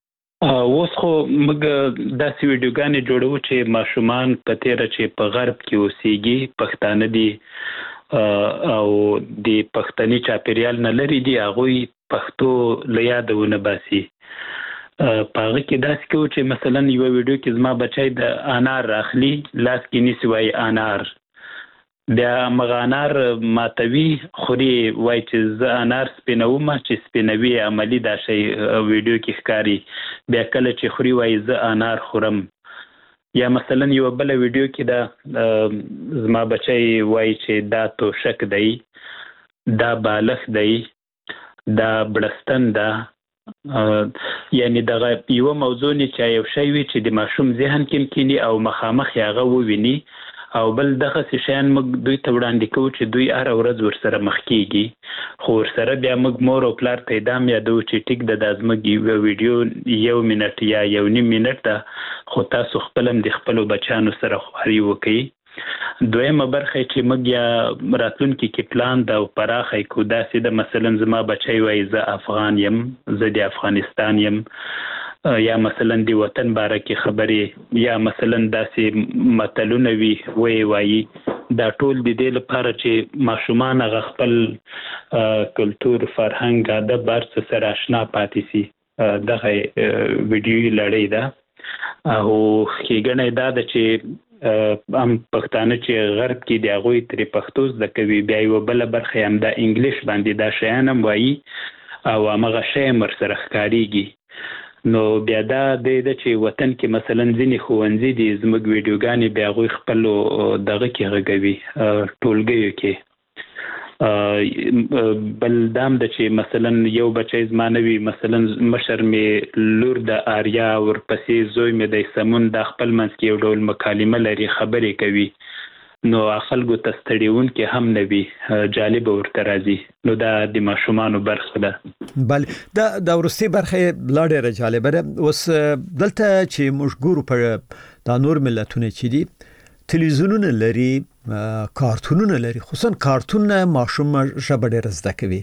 اوس خو موږ داسې ویډیوګانې جوړو چې ماشومان په تیره چې په غرب کې اوسېږي پښتانه دي او د پښتني چاپیریال نه لري دي هغوی پښتو له یاده ونه باسي. په هغه کې داسې کوو چې مثلا یو ویډیو کې زما بچی د انار راخلي لاس کې نیسي وایي انار، بیا مغه انار ماتوي خوري وایي چې زه انار سپینوم چې سپینوي عملی دا شی ویډیو کې ښکاري، بیا کله چې خوري وایي زه انار خورم. یا مثلا یو بل ویډیو کې دا زما بچی وایي چې دا توشک دی، دا بالښ دی، دا بړستن ده. یعنی دغه یو موضوع نه چې یو شی وي چې د ماشوم ذهن کې کینی او مخامخ هغه وویني، او بل دغه شیان موږ دوی ته وړاندې کوو چې دوی هر ورځ ورسره مخ کیږي، خو ورسره بیا موږ مور او پلار ته دا یادو چې ټیک د زموږ یو ویډیو 1 منټ یا 1.5 منټ ده، خو تاسو خپلم د خپلو بچانو سره خواري وکړئ. دویمه برخه چې موږ یا راتلونکي کې پلان دا او پراخه کو داسې د مثلا زما بچی وایي زه افغان یم، زه د افغانستان یم، یا مثلا د وطن باره کې خبرې، یا مثلا داسې متلونه وایي. دا ټول د دې لپاره چې ماشومان هغه خپل کلتور، فرهنګ، ادب بارڅ سره آشنا پاتې سي. دغه ویډیو لړۍ ده او ښېګڼه دا ده چې هم پښتانه چې غرب کې د هغوی ترې پښتو زده کوي، بیا یوه بله برخه هم دا انګلیش باندې دا شیان هم وایي او همغه شی هم ورسره ښکارېږي. نو بیا دا ده چې وطن کې مثلا ځینې ښوونځي دي زموږ ویډیوګانې بیا هغوی خپلو دغه کې غږوي، ټولګیو کې. بل دام ده چې مثلا یو بچی زما نه وي، مثلا مشر مې لور د آریا، ورپسې زوی مې د سمون، دا خپل منځ کې یو ډول مکالمه لري، خبرې کوي، نو خلکو ته ستړیونکې هم نه وي، جالبه ورته راځي. نو دا د ماشومانو برخه ده. بله دا وروستۍ برخه لا ډېره جالبه ده. اوس دلته چې موږ ګورو په دا نور ملتونه چې دي تلویزیونونه لري، کارتونونه لري، خصوصا کارتون ماشوم ژبه ډېره زده کوي.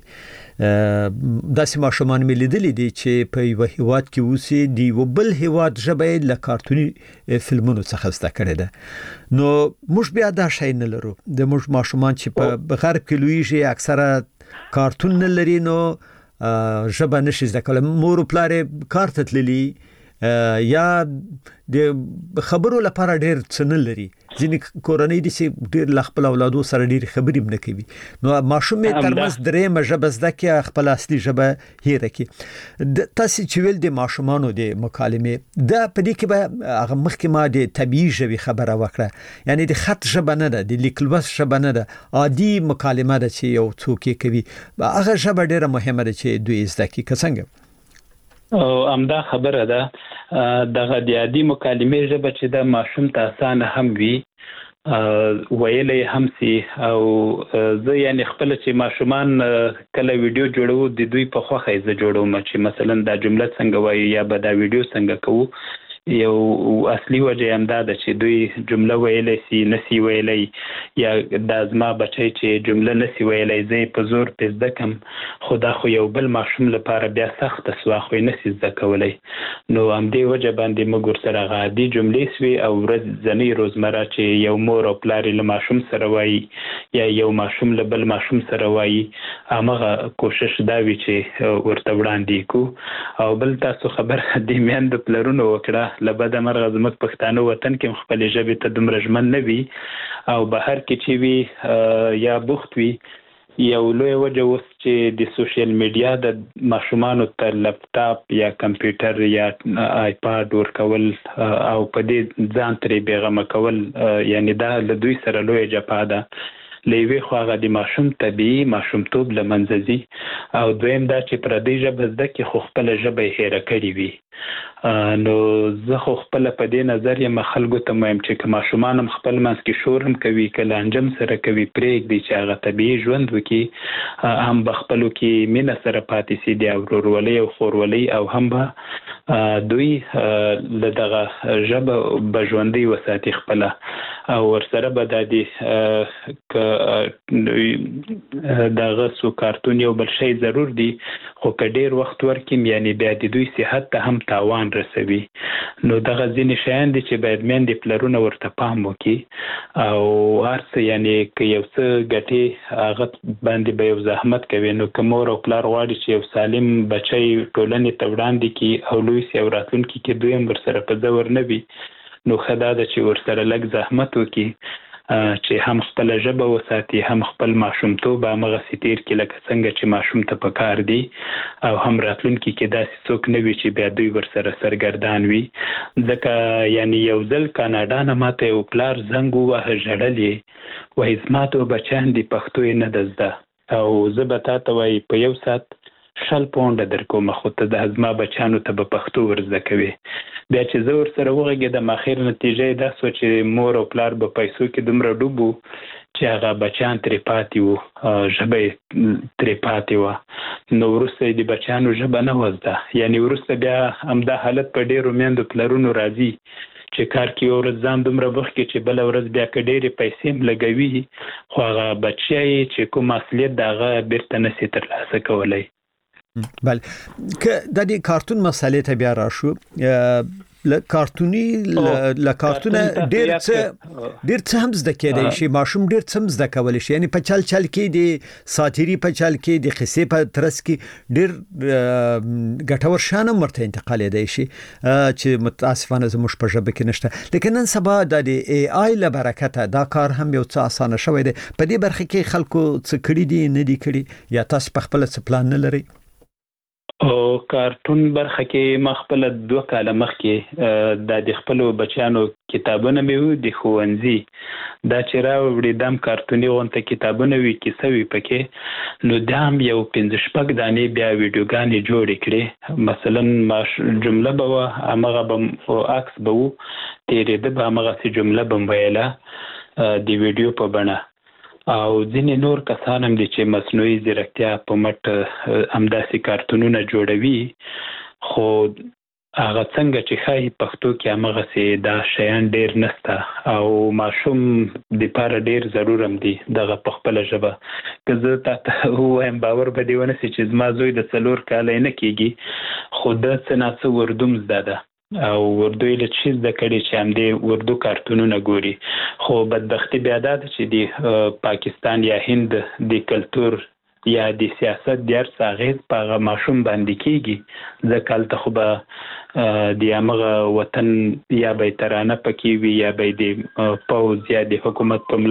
داسې ماشومان مې لیدلي دي چې په یو هیواد کې اوسي د یو بل هیواد ژبه له کارتوني فلمونو څخه زده کړې ده. نو موږ بیا دا شی نه لرو. د موږ ماشومان چې په غرب کې لویږي اکثره کارتون نه لري، نو ژبه نشي زده کولی. مور او پلار کار ته تللي یا د خبرو لپاره ډېر څه نه لري. ځینې کورنۍ دي چې ډېر له خپل اولادو سره ډېرې خبرې هم نه کوي، نو ماشوم یې ترمنځ درېیمه ژبه زده کړي، خپل اصلي ژبه هېره کړي. تاسې چې ویل د ماشومانو د مکالمې دا په دې کې به هغه مخکې ما د طبیعي ژبې خبره وکړه، یعنی د خط ژبه نه ده، د لیک لوست ژبه نه ده، عادي مکالمه ده چې یو څوک یې کوي. هغه ژبه ډېره مهمه ده چې دوی زده کړي. که څنګه؟ او همدا خبره ده، دغه د عادي مکالمې ژبه چې د ماشوم ته اسانه هم وي، ویلی هم سي. او زه یعنی خپل چې ماشومان کله ویډیو جوړو د دوی په خوښه یې زه جوړوم چې مثلا دا جمله څنګه وایي یا به دا ویډیو څنګه کوو. یو اصلي وجه هم دا ده چې دوی جمله ویلی سي، نسی ویلی، یا دا زما بچی چې جمله نسی ویلی زه یې په زور پې زده کم، خو دا خو یو بل ماشوم لپاره بیا سخته سوه، خو یې نسی زده کولی. نو همدې وجه باندې موږ ورسره هغه عادي جملې سوې او ورځنۍ روزمره چې یو مور او پلار له ماشوم سره وایي یا یو ماشوم له بل ماشوم سره وایي، همغه کوشش دا وي چې ورته وړاندې کړو. او بل تاسو خبر د میندو پلرونو وکړه، له بده مرغه زموږ پښتانه وطن کې خپلې ژبې ته دومره ژمن نه وي، او بهر کې چې وي یا بوخت وي. یو لوی وجه اوس چې د سوشل میډیا د ماشومانو ته لپټاپ یا کمپیوټر یا آیپاډ ورکول او په دې ځان ترې بېغمه کول، یعنی دا له دوی سره لویه جفا ده. له یوې خوا هغه د ماشوم طبیعي ماشومتوب له منځه ځي، او دویم دا چې پردۍ ژبه زده کړي خو خپله ژبه یې هېره کړې وي. نو زه خو خپله په دې نظر یم خلکو ته وایم چې که ماشومان هم خپل منځ کې شور هم کوي، که لانجه سره کوي، پرېږدي چې هغه طبیعي ژوند وکړي، هم به خپلو کې مینه سره پاتې سي، د ورورولۍ او خورولۍ، او هم به دوی له دغه ژبه به ژوندۍ وساتي خپله. او ورسره به دا د دغه سو کارتون یو بل شی ضرور دی، خو که ډېر وخت ورکړم یعنی بیا د دوی صحت ته هم تاوان رسوي. نو دغه ځینې شیان دي چې باید میندې پلرونه ورته پام وکړي او هر څه یعنی که یو څه ګټي هغه باندې به یو زحمت کوي. نو که مور او پلار غواړي چې یو سالم بچی ټولنې ته وړاندې کړي او لوی سي او راتلونکي کې دوی هم ورسره په زور نه وي، نو ښه دا ده چې ورسره لږ زحمت وکړي چې هم خپل ژبه وساتي، هم خپل ماشومتوب همغسې تیر کړي لکه څنګه چې ماشوم ته پکار دي، او هم راتلونکي کې داسې څوک نه وي چې بیا دوی ورسره سرګردان وي. ځکه یعنی یو ځل کاناډا نه ماته یو پلار زنګ ووهه ژړل وایي زما ته بچیان دي پښتو یې نه ده زده او زه به تا ته وایي په یو ساعت 100 پونډه درکوم، خو ته د زما بچیانو ته به پښتو ورزده کوي. بیا چې زه ورسره وغږېدم اخر نتیجه یې دا سوه چې مور او پلار به پیسو کې دومره ډوب وو چې هغه بچیان ترې پاتې وو، ژبه یې ترې پاتې وه. نو وروسته یې د بچیانو ژبه نه وه زده. یعنې وروسته بیا همدا حالت په ډېرو میندو پلرونو راځي چې کار کې یو ورځ ځان دومره بوخت کړي چې بله ورځ بیا که ډېرې پیسې هم لګوي خو هغه بچی چې کوم اصلیت د هغه بیرته نسي ترلاسه کولی. بله که د دې کارتون مسئلې ته بیا راشو، کارتونی له کارتونه ډېر څه هم زده کېدای شي، ماشوم ډېر څه هم زده کولی شي. یعنی په چل کې د ساتیري په چل کې د قصې په ترڅ کې ډېر ګټور شیان هم ورته انتقالېدای شي چې متاسفانه زموږ په ژبه کې نشته. لیکن نن سبا د ای آی له برکته دا کار هم یو څه اسانه شوی دی. په دې برخه کې خلکو څه کړي دي نه دي کړي، یا تاسو په خپل څه پلان نه لرئ؟ او کارتون برخه کې ما خپل 2 کاله مخکې د خپل بچیانو کتابونه مې وو د ښوونځي دا چې راوړي دم کارتوني غونته کتابونه وی کیسه وی پکې، نو دام یو 5-6 دانې بیا ویډیوګانې جوړې کړې. مثلا جمله به هغه به عکس به وو تیرېده به هغه جمله به ویله د ویډیو په بڼه، او ځینې نور کسان هم دي چې مصنوعي ځیرکتیا په مټ همداسې کارتونونه جوړوي، خو هغه څنګه چې ښایي پښتو کې همغسې دا شیان ډېر نسته او ماشوم دپاره ډېر ضرور هم دي دغه په خپله ژبه. که زه تا ته ووایم باور به دې ونه سي چې زما زوی د 4 کاله یې نه کېږي خو ده څه ناڅه اردو هم زده ده او اردو یې له څه زده کړي چې همدې اردو کارتونونه ګوري. خو بدبختي بیا دا ده چې د پاکستان یا هند د کلتور یا د سیاست د هر څه اغېز په هغه ماشوم باندې کېږي، ځکه هلته خو به د همغه وطن یا به یې ترانه پکې وي یا به یې د پوځ یا د حکومت په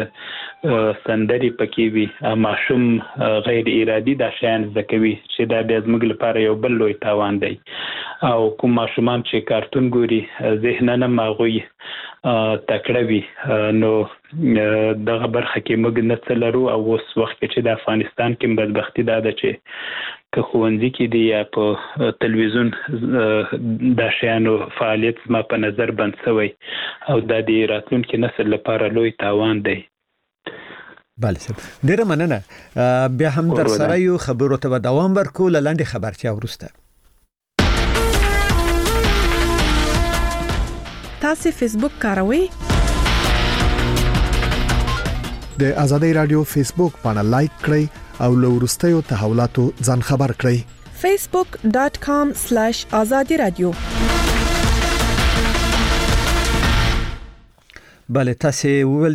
ملاتړ سندرې پکې وي. ماشوم غیر ارادي دا شیان زده کوي چې دا بیا زموږ لپاره یو بل لوی تاوان دی. او کوم ماشومان چې کارتون ګوري ذهناً هم هغوی تکړه وي، نو دغه برخه کې موږ نه څه لرو. او اوس وخت کې چې د افغانستان کې بدبختي دا ده چې که ښوونځي کې دی یا په تلویزیون دا شیانو فعالیت زما په نظر بند شوی او دا د راتلونکي نسل لپاره لوی تاوان دی. بله صاحب ډیره مننه. بیا هم در سره یو خبرو ته دوام ورکو له لنډې خبرتیا وروسته. تاسو فیسبوک کاروئ؟ د ازادۍ رادیو فیسبوک باندې لایک کړئ او له وروستیو تحولاتو ځان خبر کړئ. facebook.com/azadi radio. بله تاسو ویل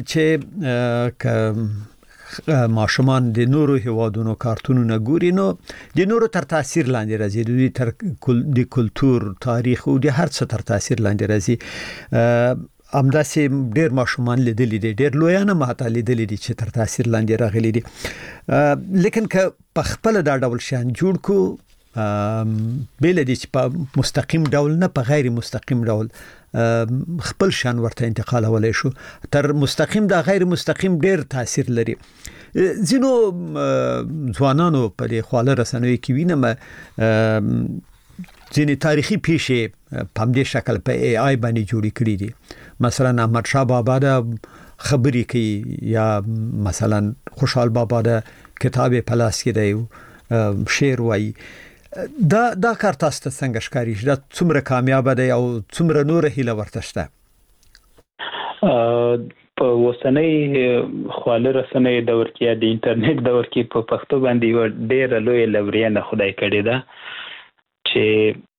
چې ماشومان د نورو هیوادونو کارتونونه ګوري، نو د نورو تر تاثیر لاندې راځي، د کلتور تاریخ او د هر څه تر تاثیر لاندې راځي. همداسې ډېر ماشومان لیدلي دي، ډېر لویان هم حتی لیدلي دي چې تر تاثیر لاندې راغلي دي. لیکن که په خپل دا ډول شان جوړ کو بیل دي چې په مستقیم ډول نه په غیر مستقیم ډول خپل شان ورته انتقالولای شو، تر مستقیم دا غیر مستقیم ډېر تاثیر لري. ځینو ځوانانو په دې خواله رسنوي کې وینم ځینې تاریخي پیښې په همدې شکل په ای آی باندې جوړې کړې دي. مثلا احمد شاه بابا دا خبرې کوي یا مثلا خوشحال بابا دا کتاب په لاس کې دی شعر وایي. دا کار تاسو ته څنګه ښکاري؟ دا څومره کامیاب دی او څومره نور هیله ورته شته؟ په اوسنۍ خواله رسنۍ دور کې د انټرنیټ دور کې په پښتو باندې ډېره لویه لورینه خدای کړې ده چې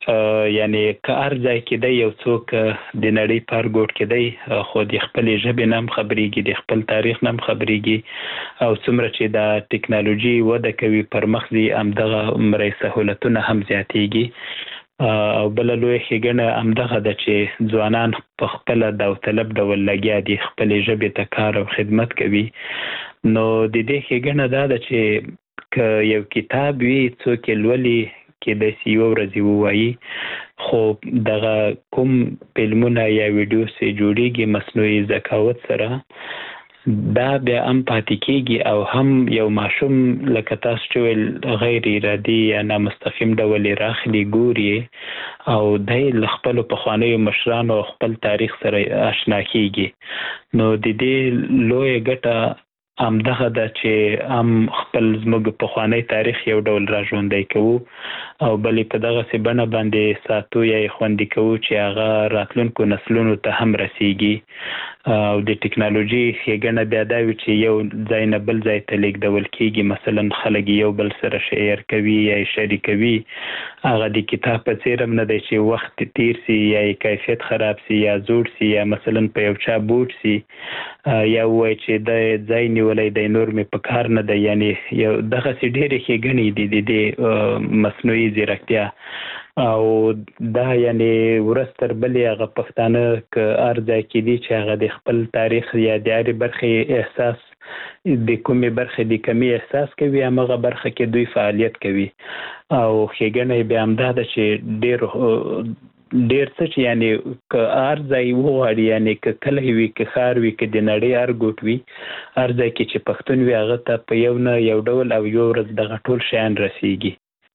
یعنی که ارځای کې دی یو څوک د نړۍ پر ګوټ کې دی خو د خپل ژبې نام خبريږي د خپل تاریخ نام خبريږي او څومره چې د ټکنالوژي وده کوي پر مخ دي همدغه عمره سہولتونه هم زیاتېږي او بل لوی ښېګڼه همدغه ده چې ځوانان په خپل داوطلب ډول لګیا دي خپل ژبې ته کار او خدمت کوي نو د دې ښېګڼه دا ده چې که یو کتاب وي څوک لولي کې د یو ورځې وایي خو دغه کوم فلمونه یا ویډیو سي جوړیږي مصنوعي ذکاوت سره دا بیا هم پاتې کېږي او هم یو ماشوم لکه تاسو چې ویل غیر ارادي یا نامستقیم ډول راخلي ګوري او د خپل پخوانیو مشرانو خپل تاریخ سره آشنا کېږي نو د دې لوی ګټه همدغه ده چې هم خپل زموږ پخوانی تاریخ یو ډول را ژوندی کوو او بلې په دغسې بڼه باندې ساتو یا یې خوندي کوو چې هغه راتلونکو نسلونو ته هم رسیږي او د ټکنالوژي ښېګڼه بیا دا وي چې یو ځای نه بل ځای ته لیږدول کېږي مثلا خلک یو بل سره شیر کوي یا یې شریکوي هغه د کتاب په څېر هم نه دی چې وخت تیر سي یا یې کیفیت خراب سي یا زوړ سي یا مثلا په یو چا بوټ سي یا وایي چې د ځای نیولی دی نور مې په کار نه دی یعنی یو دغسې ډېرې ښېګڼې دي د دې مصنوعي ځیرکتیا او دا یعنی ورځ تر بلې هغه پښتانه که هر ځای کې دي چې هغه د خپل تاریخ یا د هرې برخې احساس د کومې برخې د کمی احساس کوي همغه برخه کې دوی فعالیت کوي او ښېګڼه یې بیا همدا ده چې ډېر څه چې یعنی که هر ځای وغواړي یعنی که کلی وي که ښار وي که د نړۍ هر ګوټ وي هر ځای کې چې پښتون وي هغه ته په یو نه یو ډول او یو ورځ دغه ټول شیان رسیږي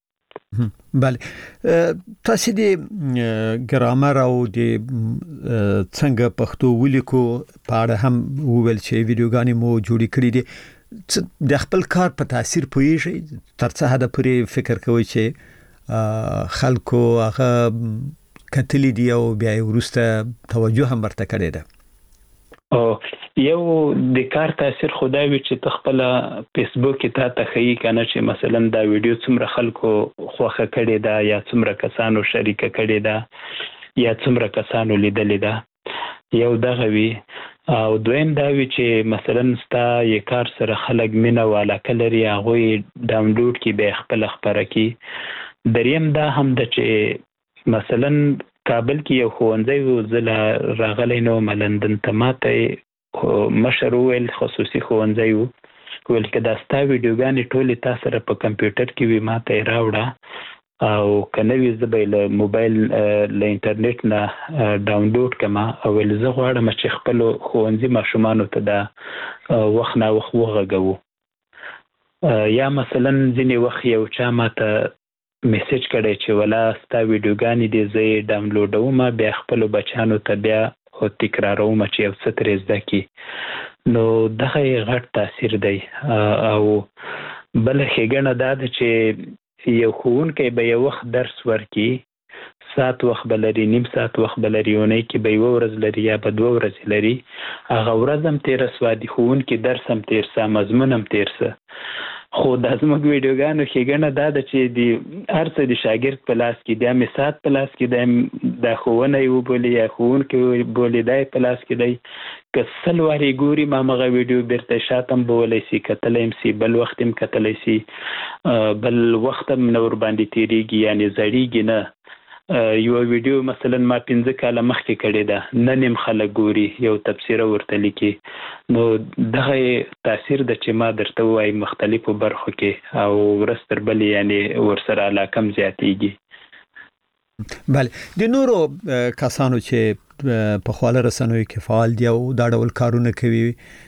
بله تاسو د ګرامر او د څنګه پښتو ولیکو په اړه هم وویل چې ویډیوګانې مو جوړې کړې دي د خپل کار په تاثیر پوهیږئ تر څه حد پورې فکر کوئ چې خلکو هغه کتلی دی او بیا وروسته توجه هم ورته کړی ده او یو د کار تاثیر خدای وي چې ته خپل فیسبوک کې تا ښیي کنه چې مثلا دا ویډیو څومره خلکو خوښه کړې ده یا څومره کسانو شریکه کړې ده یا څومره کسانو لیدلې ده یو دغه وي او دویم دا وي چې مثلا ستا یې کار سره خلک مینه او علاقه لري هغوی ډاونلوډ کړي بیا خپله خپره کړي دریم دا هم ده چې مثلا کابل کې یو ښوونځی و زه راغلی نه وم لندن ته ماته مشر وویل خصوصي ښوونځی و ویل که دا ستا ویډیوګانې ټولې تا سره په کمپیوټر کې وي ماته یې راوړه او که نه وي زه به یې له موبایل له انټرنیټ نه ډاونلوډ کړم او ویل زه غواړم چې خپلو ښوونځي ماشومانو ته دا وخت ناوخت وغږوو یا مثلا ځینې وخت یو چا ماته میسج کړی چې ولا ستا ویډیوګانې دې زه یې ډاونلوډوم بیا خپلو بچیانو ته بیا تکراروم چې یو څه ترې زده کړي نو دغه یې غټ تاثیر دی او بله ښېګڼه دا ده چې یو ښوونکی به یو وخت درس ورکړي ساعت وخت به لري نیم ساعت وخت به لري اونۍ کې به یوه ورځ لري یا به 2 ورځې لري هغه ورځ هم تېره سوه د ښوونکي درس هم تېر سه مضمون هم تېر سه خو دا زموږ ویډیوګانو ښېګڼه دا ده چې د هر څه د شاګرد په لاس کې دی هم ساعت په لاس کې دی دا ښوونه یې وبولي یا ښوونکی بولي دا یې په لاس کې دی که 100 وارې ګوري همغه ویډیو بیرته شاته هم بولی سي کتلی هم سي بل وخت هم کتلی سي بل وخت هم نه ورباندې تېرېږي یعنې زړېږي نه یو ویډیو مثلا ما 15 کاله مخکې کړې ده نن هم خلک ګوري یو تبصره ورته لیکي نو دغه تاثیر ده چې ما درته ووایي مختلفو برخو کې او ورځ تر بلې یعنې ورسره علاقه هم زیاتېږي بله د نورو کسانو چې په خواله رسنیو کې فعال دي او دا ډول کارونه کوي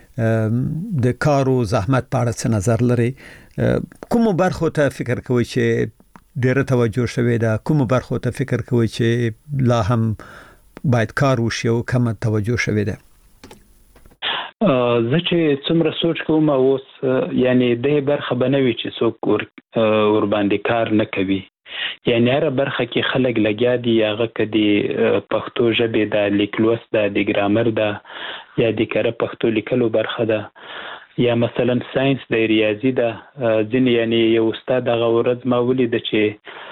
د کارو زحمت په اړه څه نظر لري کومو برخو ته فکر کوئ چې ډېره توجه شوې ده کومو برخو ته فکر کوئ چې لا هم باید کار وشي او کمه توجه شوې ده زه چې څومره سوچ کوم اوس یعنی دې برخه به نه وي چې څوک ورباندې کار نه کوي یعنی هره برخه کې خلک لګیا دي هغه که د پښتو ژبې د لیک لوست ده د ګرامر ده یا د کره پښتو لیکلو برخه ده یا مثلا ساينس د ریاضي ده ځینې یعنی یو استاد هغه ورځ ما ولیده چې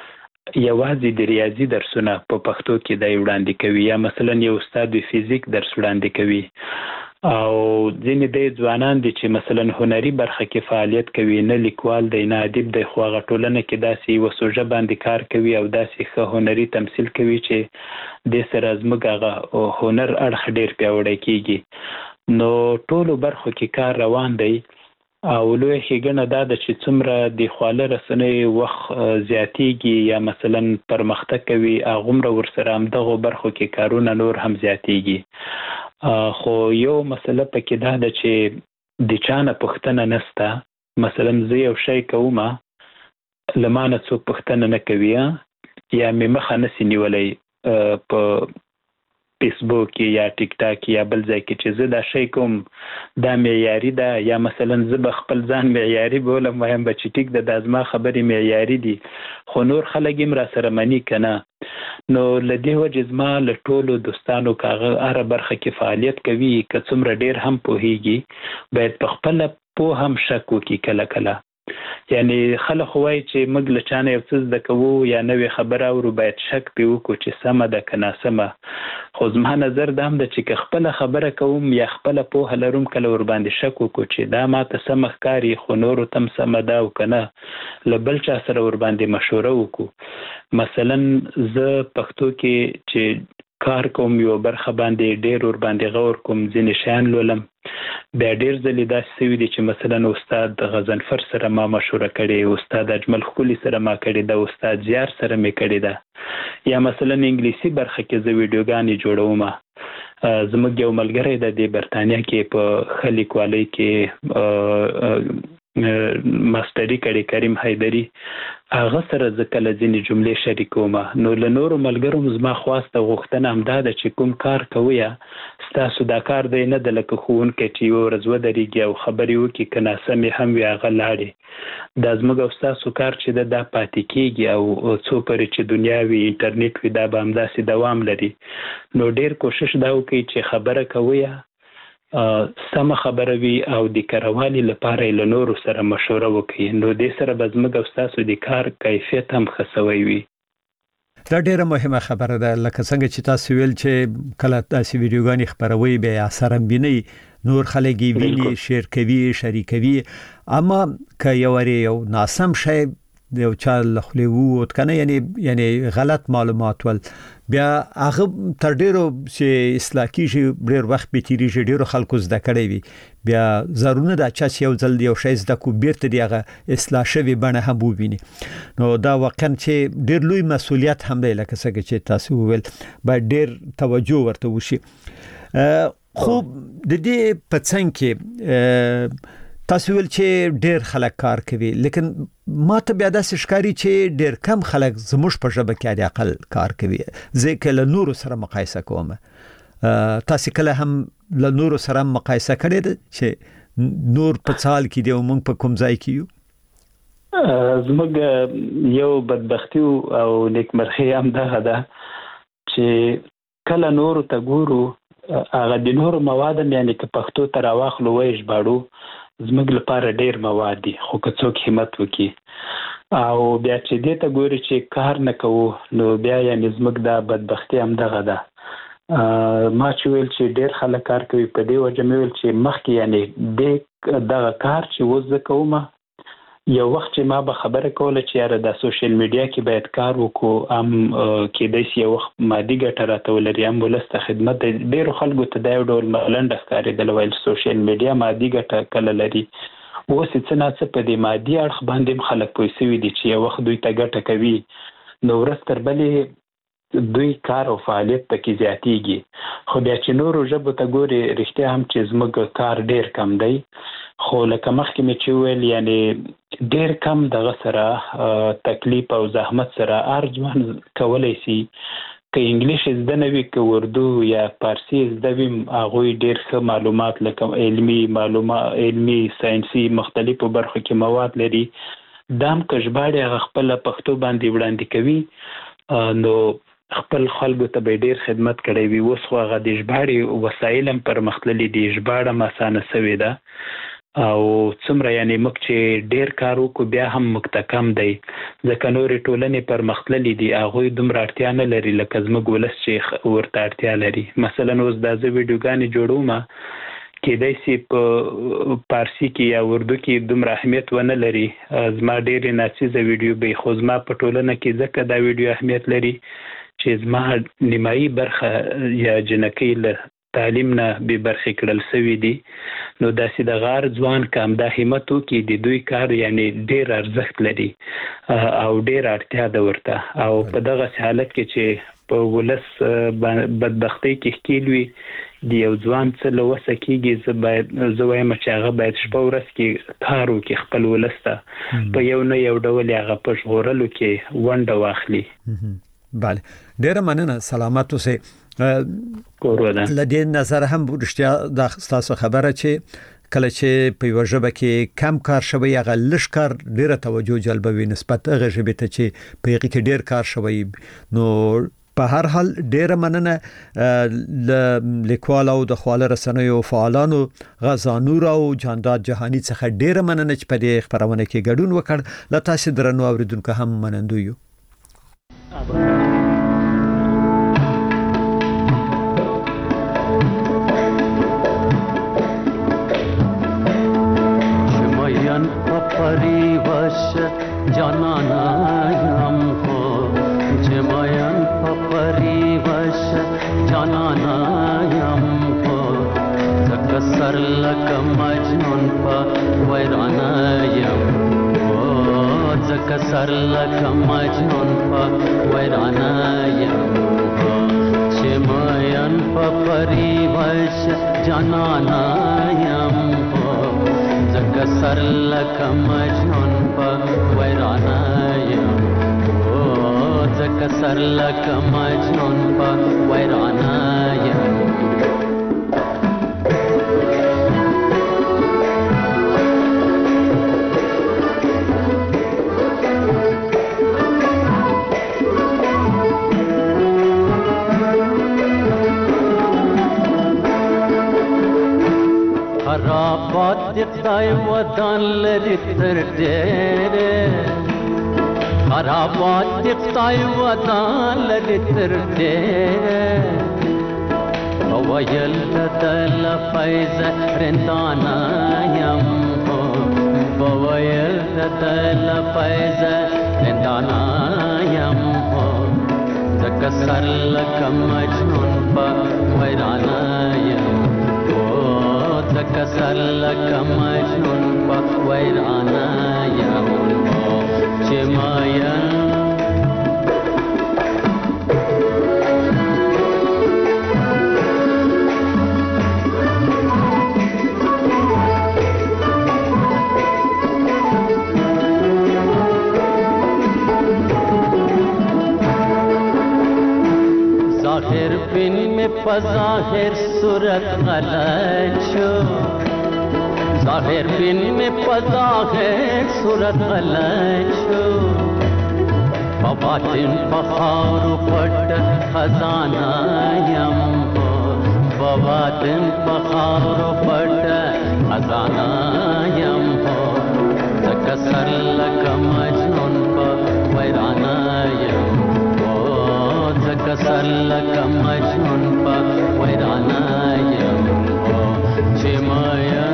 یوازې د ریاضي درسونه په پښتو کې د وړاندې کوي، یا مثلا یو استاد د فزیک درس وړاندې کوي، او ځینې د ځوانان دي چې مثلا هنري برخه کې فعالیت کوي، نه لیکوال دی نه ادیب دی، خو هغه ټولنه کې داسې یوه سوژه باندې کار کوي او داسې ښه هنري تمثیل کوي چې دې سره زموږ هغه هنر اړخ ډېر پیاوړی کېږي. نو ټولو برخو کې کار روان دی او لوی ښېګڼه دا ده چې څومره د خواله رسنیو وخت زیاتېږي یا مثلا پرمختګ کوي، هغومره ورسره همدغو برخو کې کارونه نور هم زیاتېږي. خو یو مسله پکې دا ده چې د چا نه پوښتنه نشته. مثلا زه یو شی کوم، له ما نه څوک پوښتنه نه کوي یا مې مخه نسي نیولی په فیسبوک یا ټیک ټاک یا بل ځای کې چې زه دا شی کوم دا معیاري ده، یا مثلا زه به خپل ځان معیاري بولم وایم به چې ټیک ده دا زما خبرې معیاري دي، خو نور خلک هم را سره مني که نه. نو له دې وجې زما له ټولو دوستانو که هغه هره برخه کې فعالیت کوي که څومره ډېر هم پوهیږي باید په خپله پوه هم شک وکړي کله کله. یعنی خلک خو وایي چې موږ له چا نه یو څه زده کوو یا نوې خبره اورو باید شک پرې وکړو چې سمه ده که ناسمه. خو زما نظر دا هم ده چې که خپله خبره کوم یا خپله پوهه لرم کله ورباندې شک وکړو چې دا ماته سمه ښکاري خو نورو ته هم سمه ده او که نه له بل چا سره ورباندې مشوره وکړو. مثلا زه پښتو کې چې کار کوم یو برخه باندې ډېر ورباندې غور کوم، ځینې شیان لولم. بیا ډېر ځلې داسې شوي دي چې مثلا استاد غضنفر سره ما مشوره کړې، استاد اجمل ښکلي سره ما کړې ده، استاد زیار سره مې کړې ده، یا مثلا انګلیسي برخه کې زه ویډیوګانې جوړوم. زموږ یو ملګری ده د برطانیه کې په ښه لیکوالۍ کې ماستري کړې، کریم حیدري، هغه سره زه کله ځینې جملې شریکوم. نو له نورو ملګرو زما خواسته غوښتنه همدا ده چې کوم کار کوئ ستاسو دا کار دی نه ده لکه ښوونکی چې یوه ورځ ودرېږي او خبرې وکړي که ناسمې هم وي هغه لاړې. دا زموږ او ستاسو کار چې ده دا پاتې کېږي او څو پورې چې دنیا وي انټرنیټ وي دا به همداسې دوام لري. نو ډېر کوشش دا وکړئ چې خبره کوئ سمه خبره وي او د کاروالي لپاره یې له نورو سره مشوره وکړي. نو دې سره به زموږ او ستاسو د کار کیفیت هم ښه سوی وي. دا ډیره مهمه خبره ده، لکه څنګه چې تاسو ویل چې کله تاسو ویډیوګانې خبروي به اثر هم ویني، نور خلک یې ویني، شیر کوي، شریکوي. اما که یو ناسم شی د یو چا له خولې ووت کنه، یعنی غلط معلومات ول، بیا هغه تر ډیرو چې اصلاح کیږي ډیر وخت به تیریږي، ډیرو خلکو زده کړی وي، بیا ضروري ده چې یو ځل یو شی زده کو بیرته دی هغه اصلاح شوی بڼه هم وویني. نو دا واقعا چې ډیر لوی مسؤلیت هم دی، لکه څنګه چې تاسو وویل باید ډیر توجه ورته وشي. خو د دې په څنګ کې تاسو ویل چې ډیر خلک کار کوي، لیکن ما ته بیا داسې ښکاري چې ډیر کم خلک زموږ په ژبه کې د عقل کار کوي. زه کله نورو سره مقایسه کوم، تاسو کله هم له نورو سره مقایسه کړئ چې نور په څال کې دی او موږ په کوم ځای کې یو؟ زموږ یو بدبختی او نیکمرغي هم دغه ده چې کله نورو ته ګورو هغه د نورو مواد هم یعنی که پښتو ته راواخلو وایي ژباړو زموږ لپاره ډیر مواد دي، خو که څوک همت وکړي او بیا چې دې ته ګوري چې کار نه کوو نو بیا یعنی زموږ دا بدبختي هم دغه ده. ما چې ویل چې ډیر خلک کار کوي په دې وجه مې ویل چې مخکې یعنی دغه کار چې اوس زه کوم یو وخت چې ما به خبره کوله چې یاره دا سوشل میډیا کې باید کار وکړو، هم کېدای شي یو وخت مادي ګټه راته ولري، هم ولس ته خدمت. ډېرو خلکو ته دا یو ډول ملنډه ښکارېدله، ویل سوشل میډیا مادي ګټه کله لري. اوس یې څه ناڅه په دې مادي اړخ باندې هم خلک پوه سوي دي چې یو وخت دوی ته ګټه کوي، نو ورځ تر بلې دوی کار او فعالیت پکې زیاتېږي. خو بیا چې نورو ژبو ته ګوري رښتیا هم چې زموږ کار ډېر کم دی. خو لکه مخکې مې چې ویل یعنی ډېر کم دغه سره تکلیف او زحمت سره هر ځوان کولی شي که انګلیش زده نه وي که اردو یا فارسي زده وي هغوی ډېر ښه معلومات لکه علمي ساینسي مختلفو برخو کې مواد لري. دا هم که ژباړې هغه خپله پښتو باندې وړاندې کوي نو خپل خلکو ته به ډېر خدمت کړی وي. اوس خو هغه د ژباړې وسایل هم پرمختللي دي، ژباړه هم اسانه سوې ده. او څومره یعنی موږ چې ډیر کار وکړو بیا هم موږ کم دی ځکه نورې ټولنې پرمختللي دي هغوی دومره اړتیا نه لري لکه زموږ ولس چې ورته اړتیا لري. مثلا اوس دا زه ویډیوګانې جوړوم کېدای شي په پارسي کې یا اردو کې دومره اهمیت ونه لري زما ډېرې ناڅیزه ویډیو به خو زما په ټولنه کې ځکه دا ویډیو اهمیت لري چې زما نیمایي برخه یا جنکۍ له تعلیم نه بې برخې کړل سوي دي نو داسې د غار ځوان که همدا همت وکړي د دوی کار یعنی ډېر ارزښت لري او ډېر اړتیا ده ورته او په دغسې حالت کې چې په ولس بدبختۍ کې ښکېل وي د یو ځوان څه له وسه کېږي زه وایم چې هغه باید شپه ورځ کې کار وکړي خپل ولس ته په یو نه یو ډول هغه په ژغورلو کې ونډه واخلي. بله ډېره مننه سلامت اوسئ. لدې نظر هم رښتیا دا ستاسو خبره چې کله چې په یو ژبه کې کم کار شوی هغه لږ کار ډیره توجه جلبوي نسبت هغه ژبه ته چې په هغه کې ډیر کار شوی. نو په هر حال ډیره مننه لیکوال او د خواله رسنیو فعالانو غزانور او جانداد جهانی څخه ډیره مننه چې په دې خبرونه کې ګډون وکړ. لا تاسو درنو اوریدونکو هم منندو یو. جانانایم کو جمایم پریوش جانانایم کو زک سر لک مجنون پا ویرانایم کو زک سر لک مجنون پا ویرانایم کو جمایم پریوش جانانایم کو زک سر لک مجنون پا ویرانایم او زک سر لک مجنون پا ویرانایم. خرابات خدای ودان لري تر ډېره خرابات خدای ودان لري تر ډېره وویل دل فیض رندانا یم وویل دل فیض رندانا یم زک سر لک مجنون پا ویرانا یم زک سر لک مجنون پا ویرانا یم چه ماین ظاهر بن میں پظاہر صورت غلط شو ظاہر بن میں پظاہر صورت غلط شو بباطن بخار پٹ خزانہ یم بباطن بخار پٹ خزانہ یم زک سر لک مجنون پا ویرانہ یم زک سر لک مجنون پا ویرانہ یم چه مایم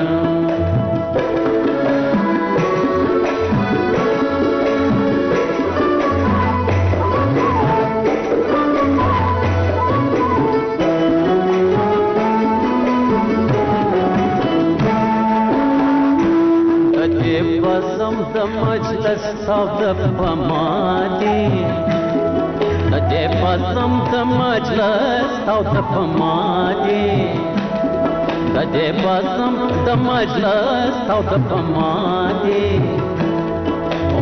بزم د مجلس صاحب د پمادي دې بزم د مجلس صاحب د پمادي دې بزم د مجلس صاحب د پمادي هم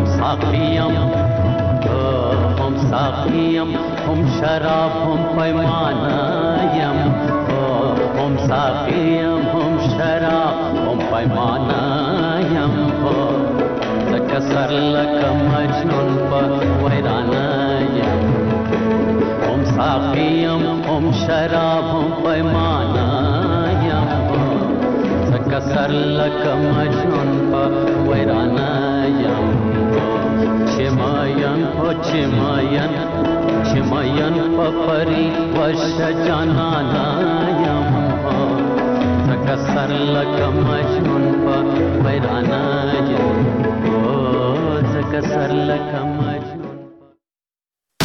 ساقیم هم شراب هم پیمانه یم هم ساقیم هم شراب هم پیمانه یم زک سر لک مجنون پا ویرانه یم هم ساقیم هم شراب هم پیمانه یم زک سر سر لکه مجنون په ویرانه یم چماین په پری وشه جانانا یم زکه سر لکه مجنون په ویرانه یم زکه سر لکه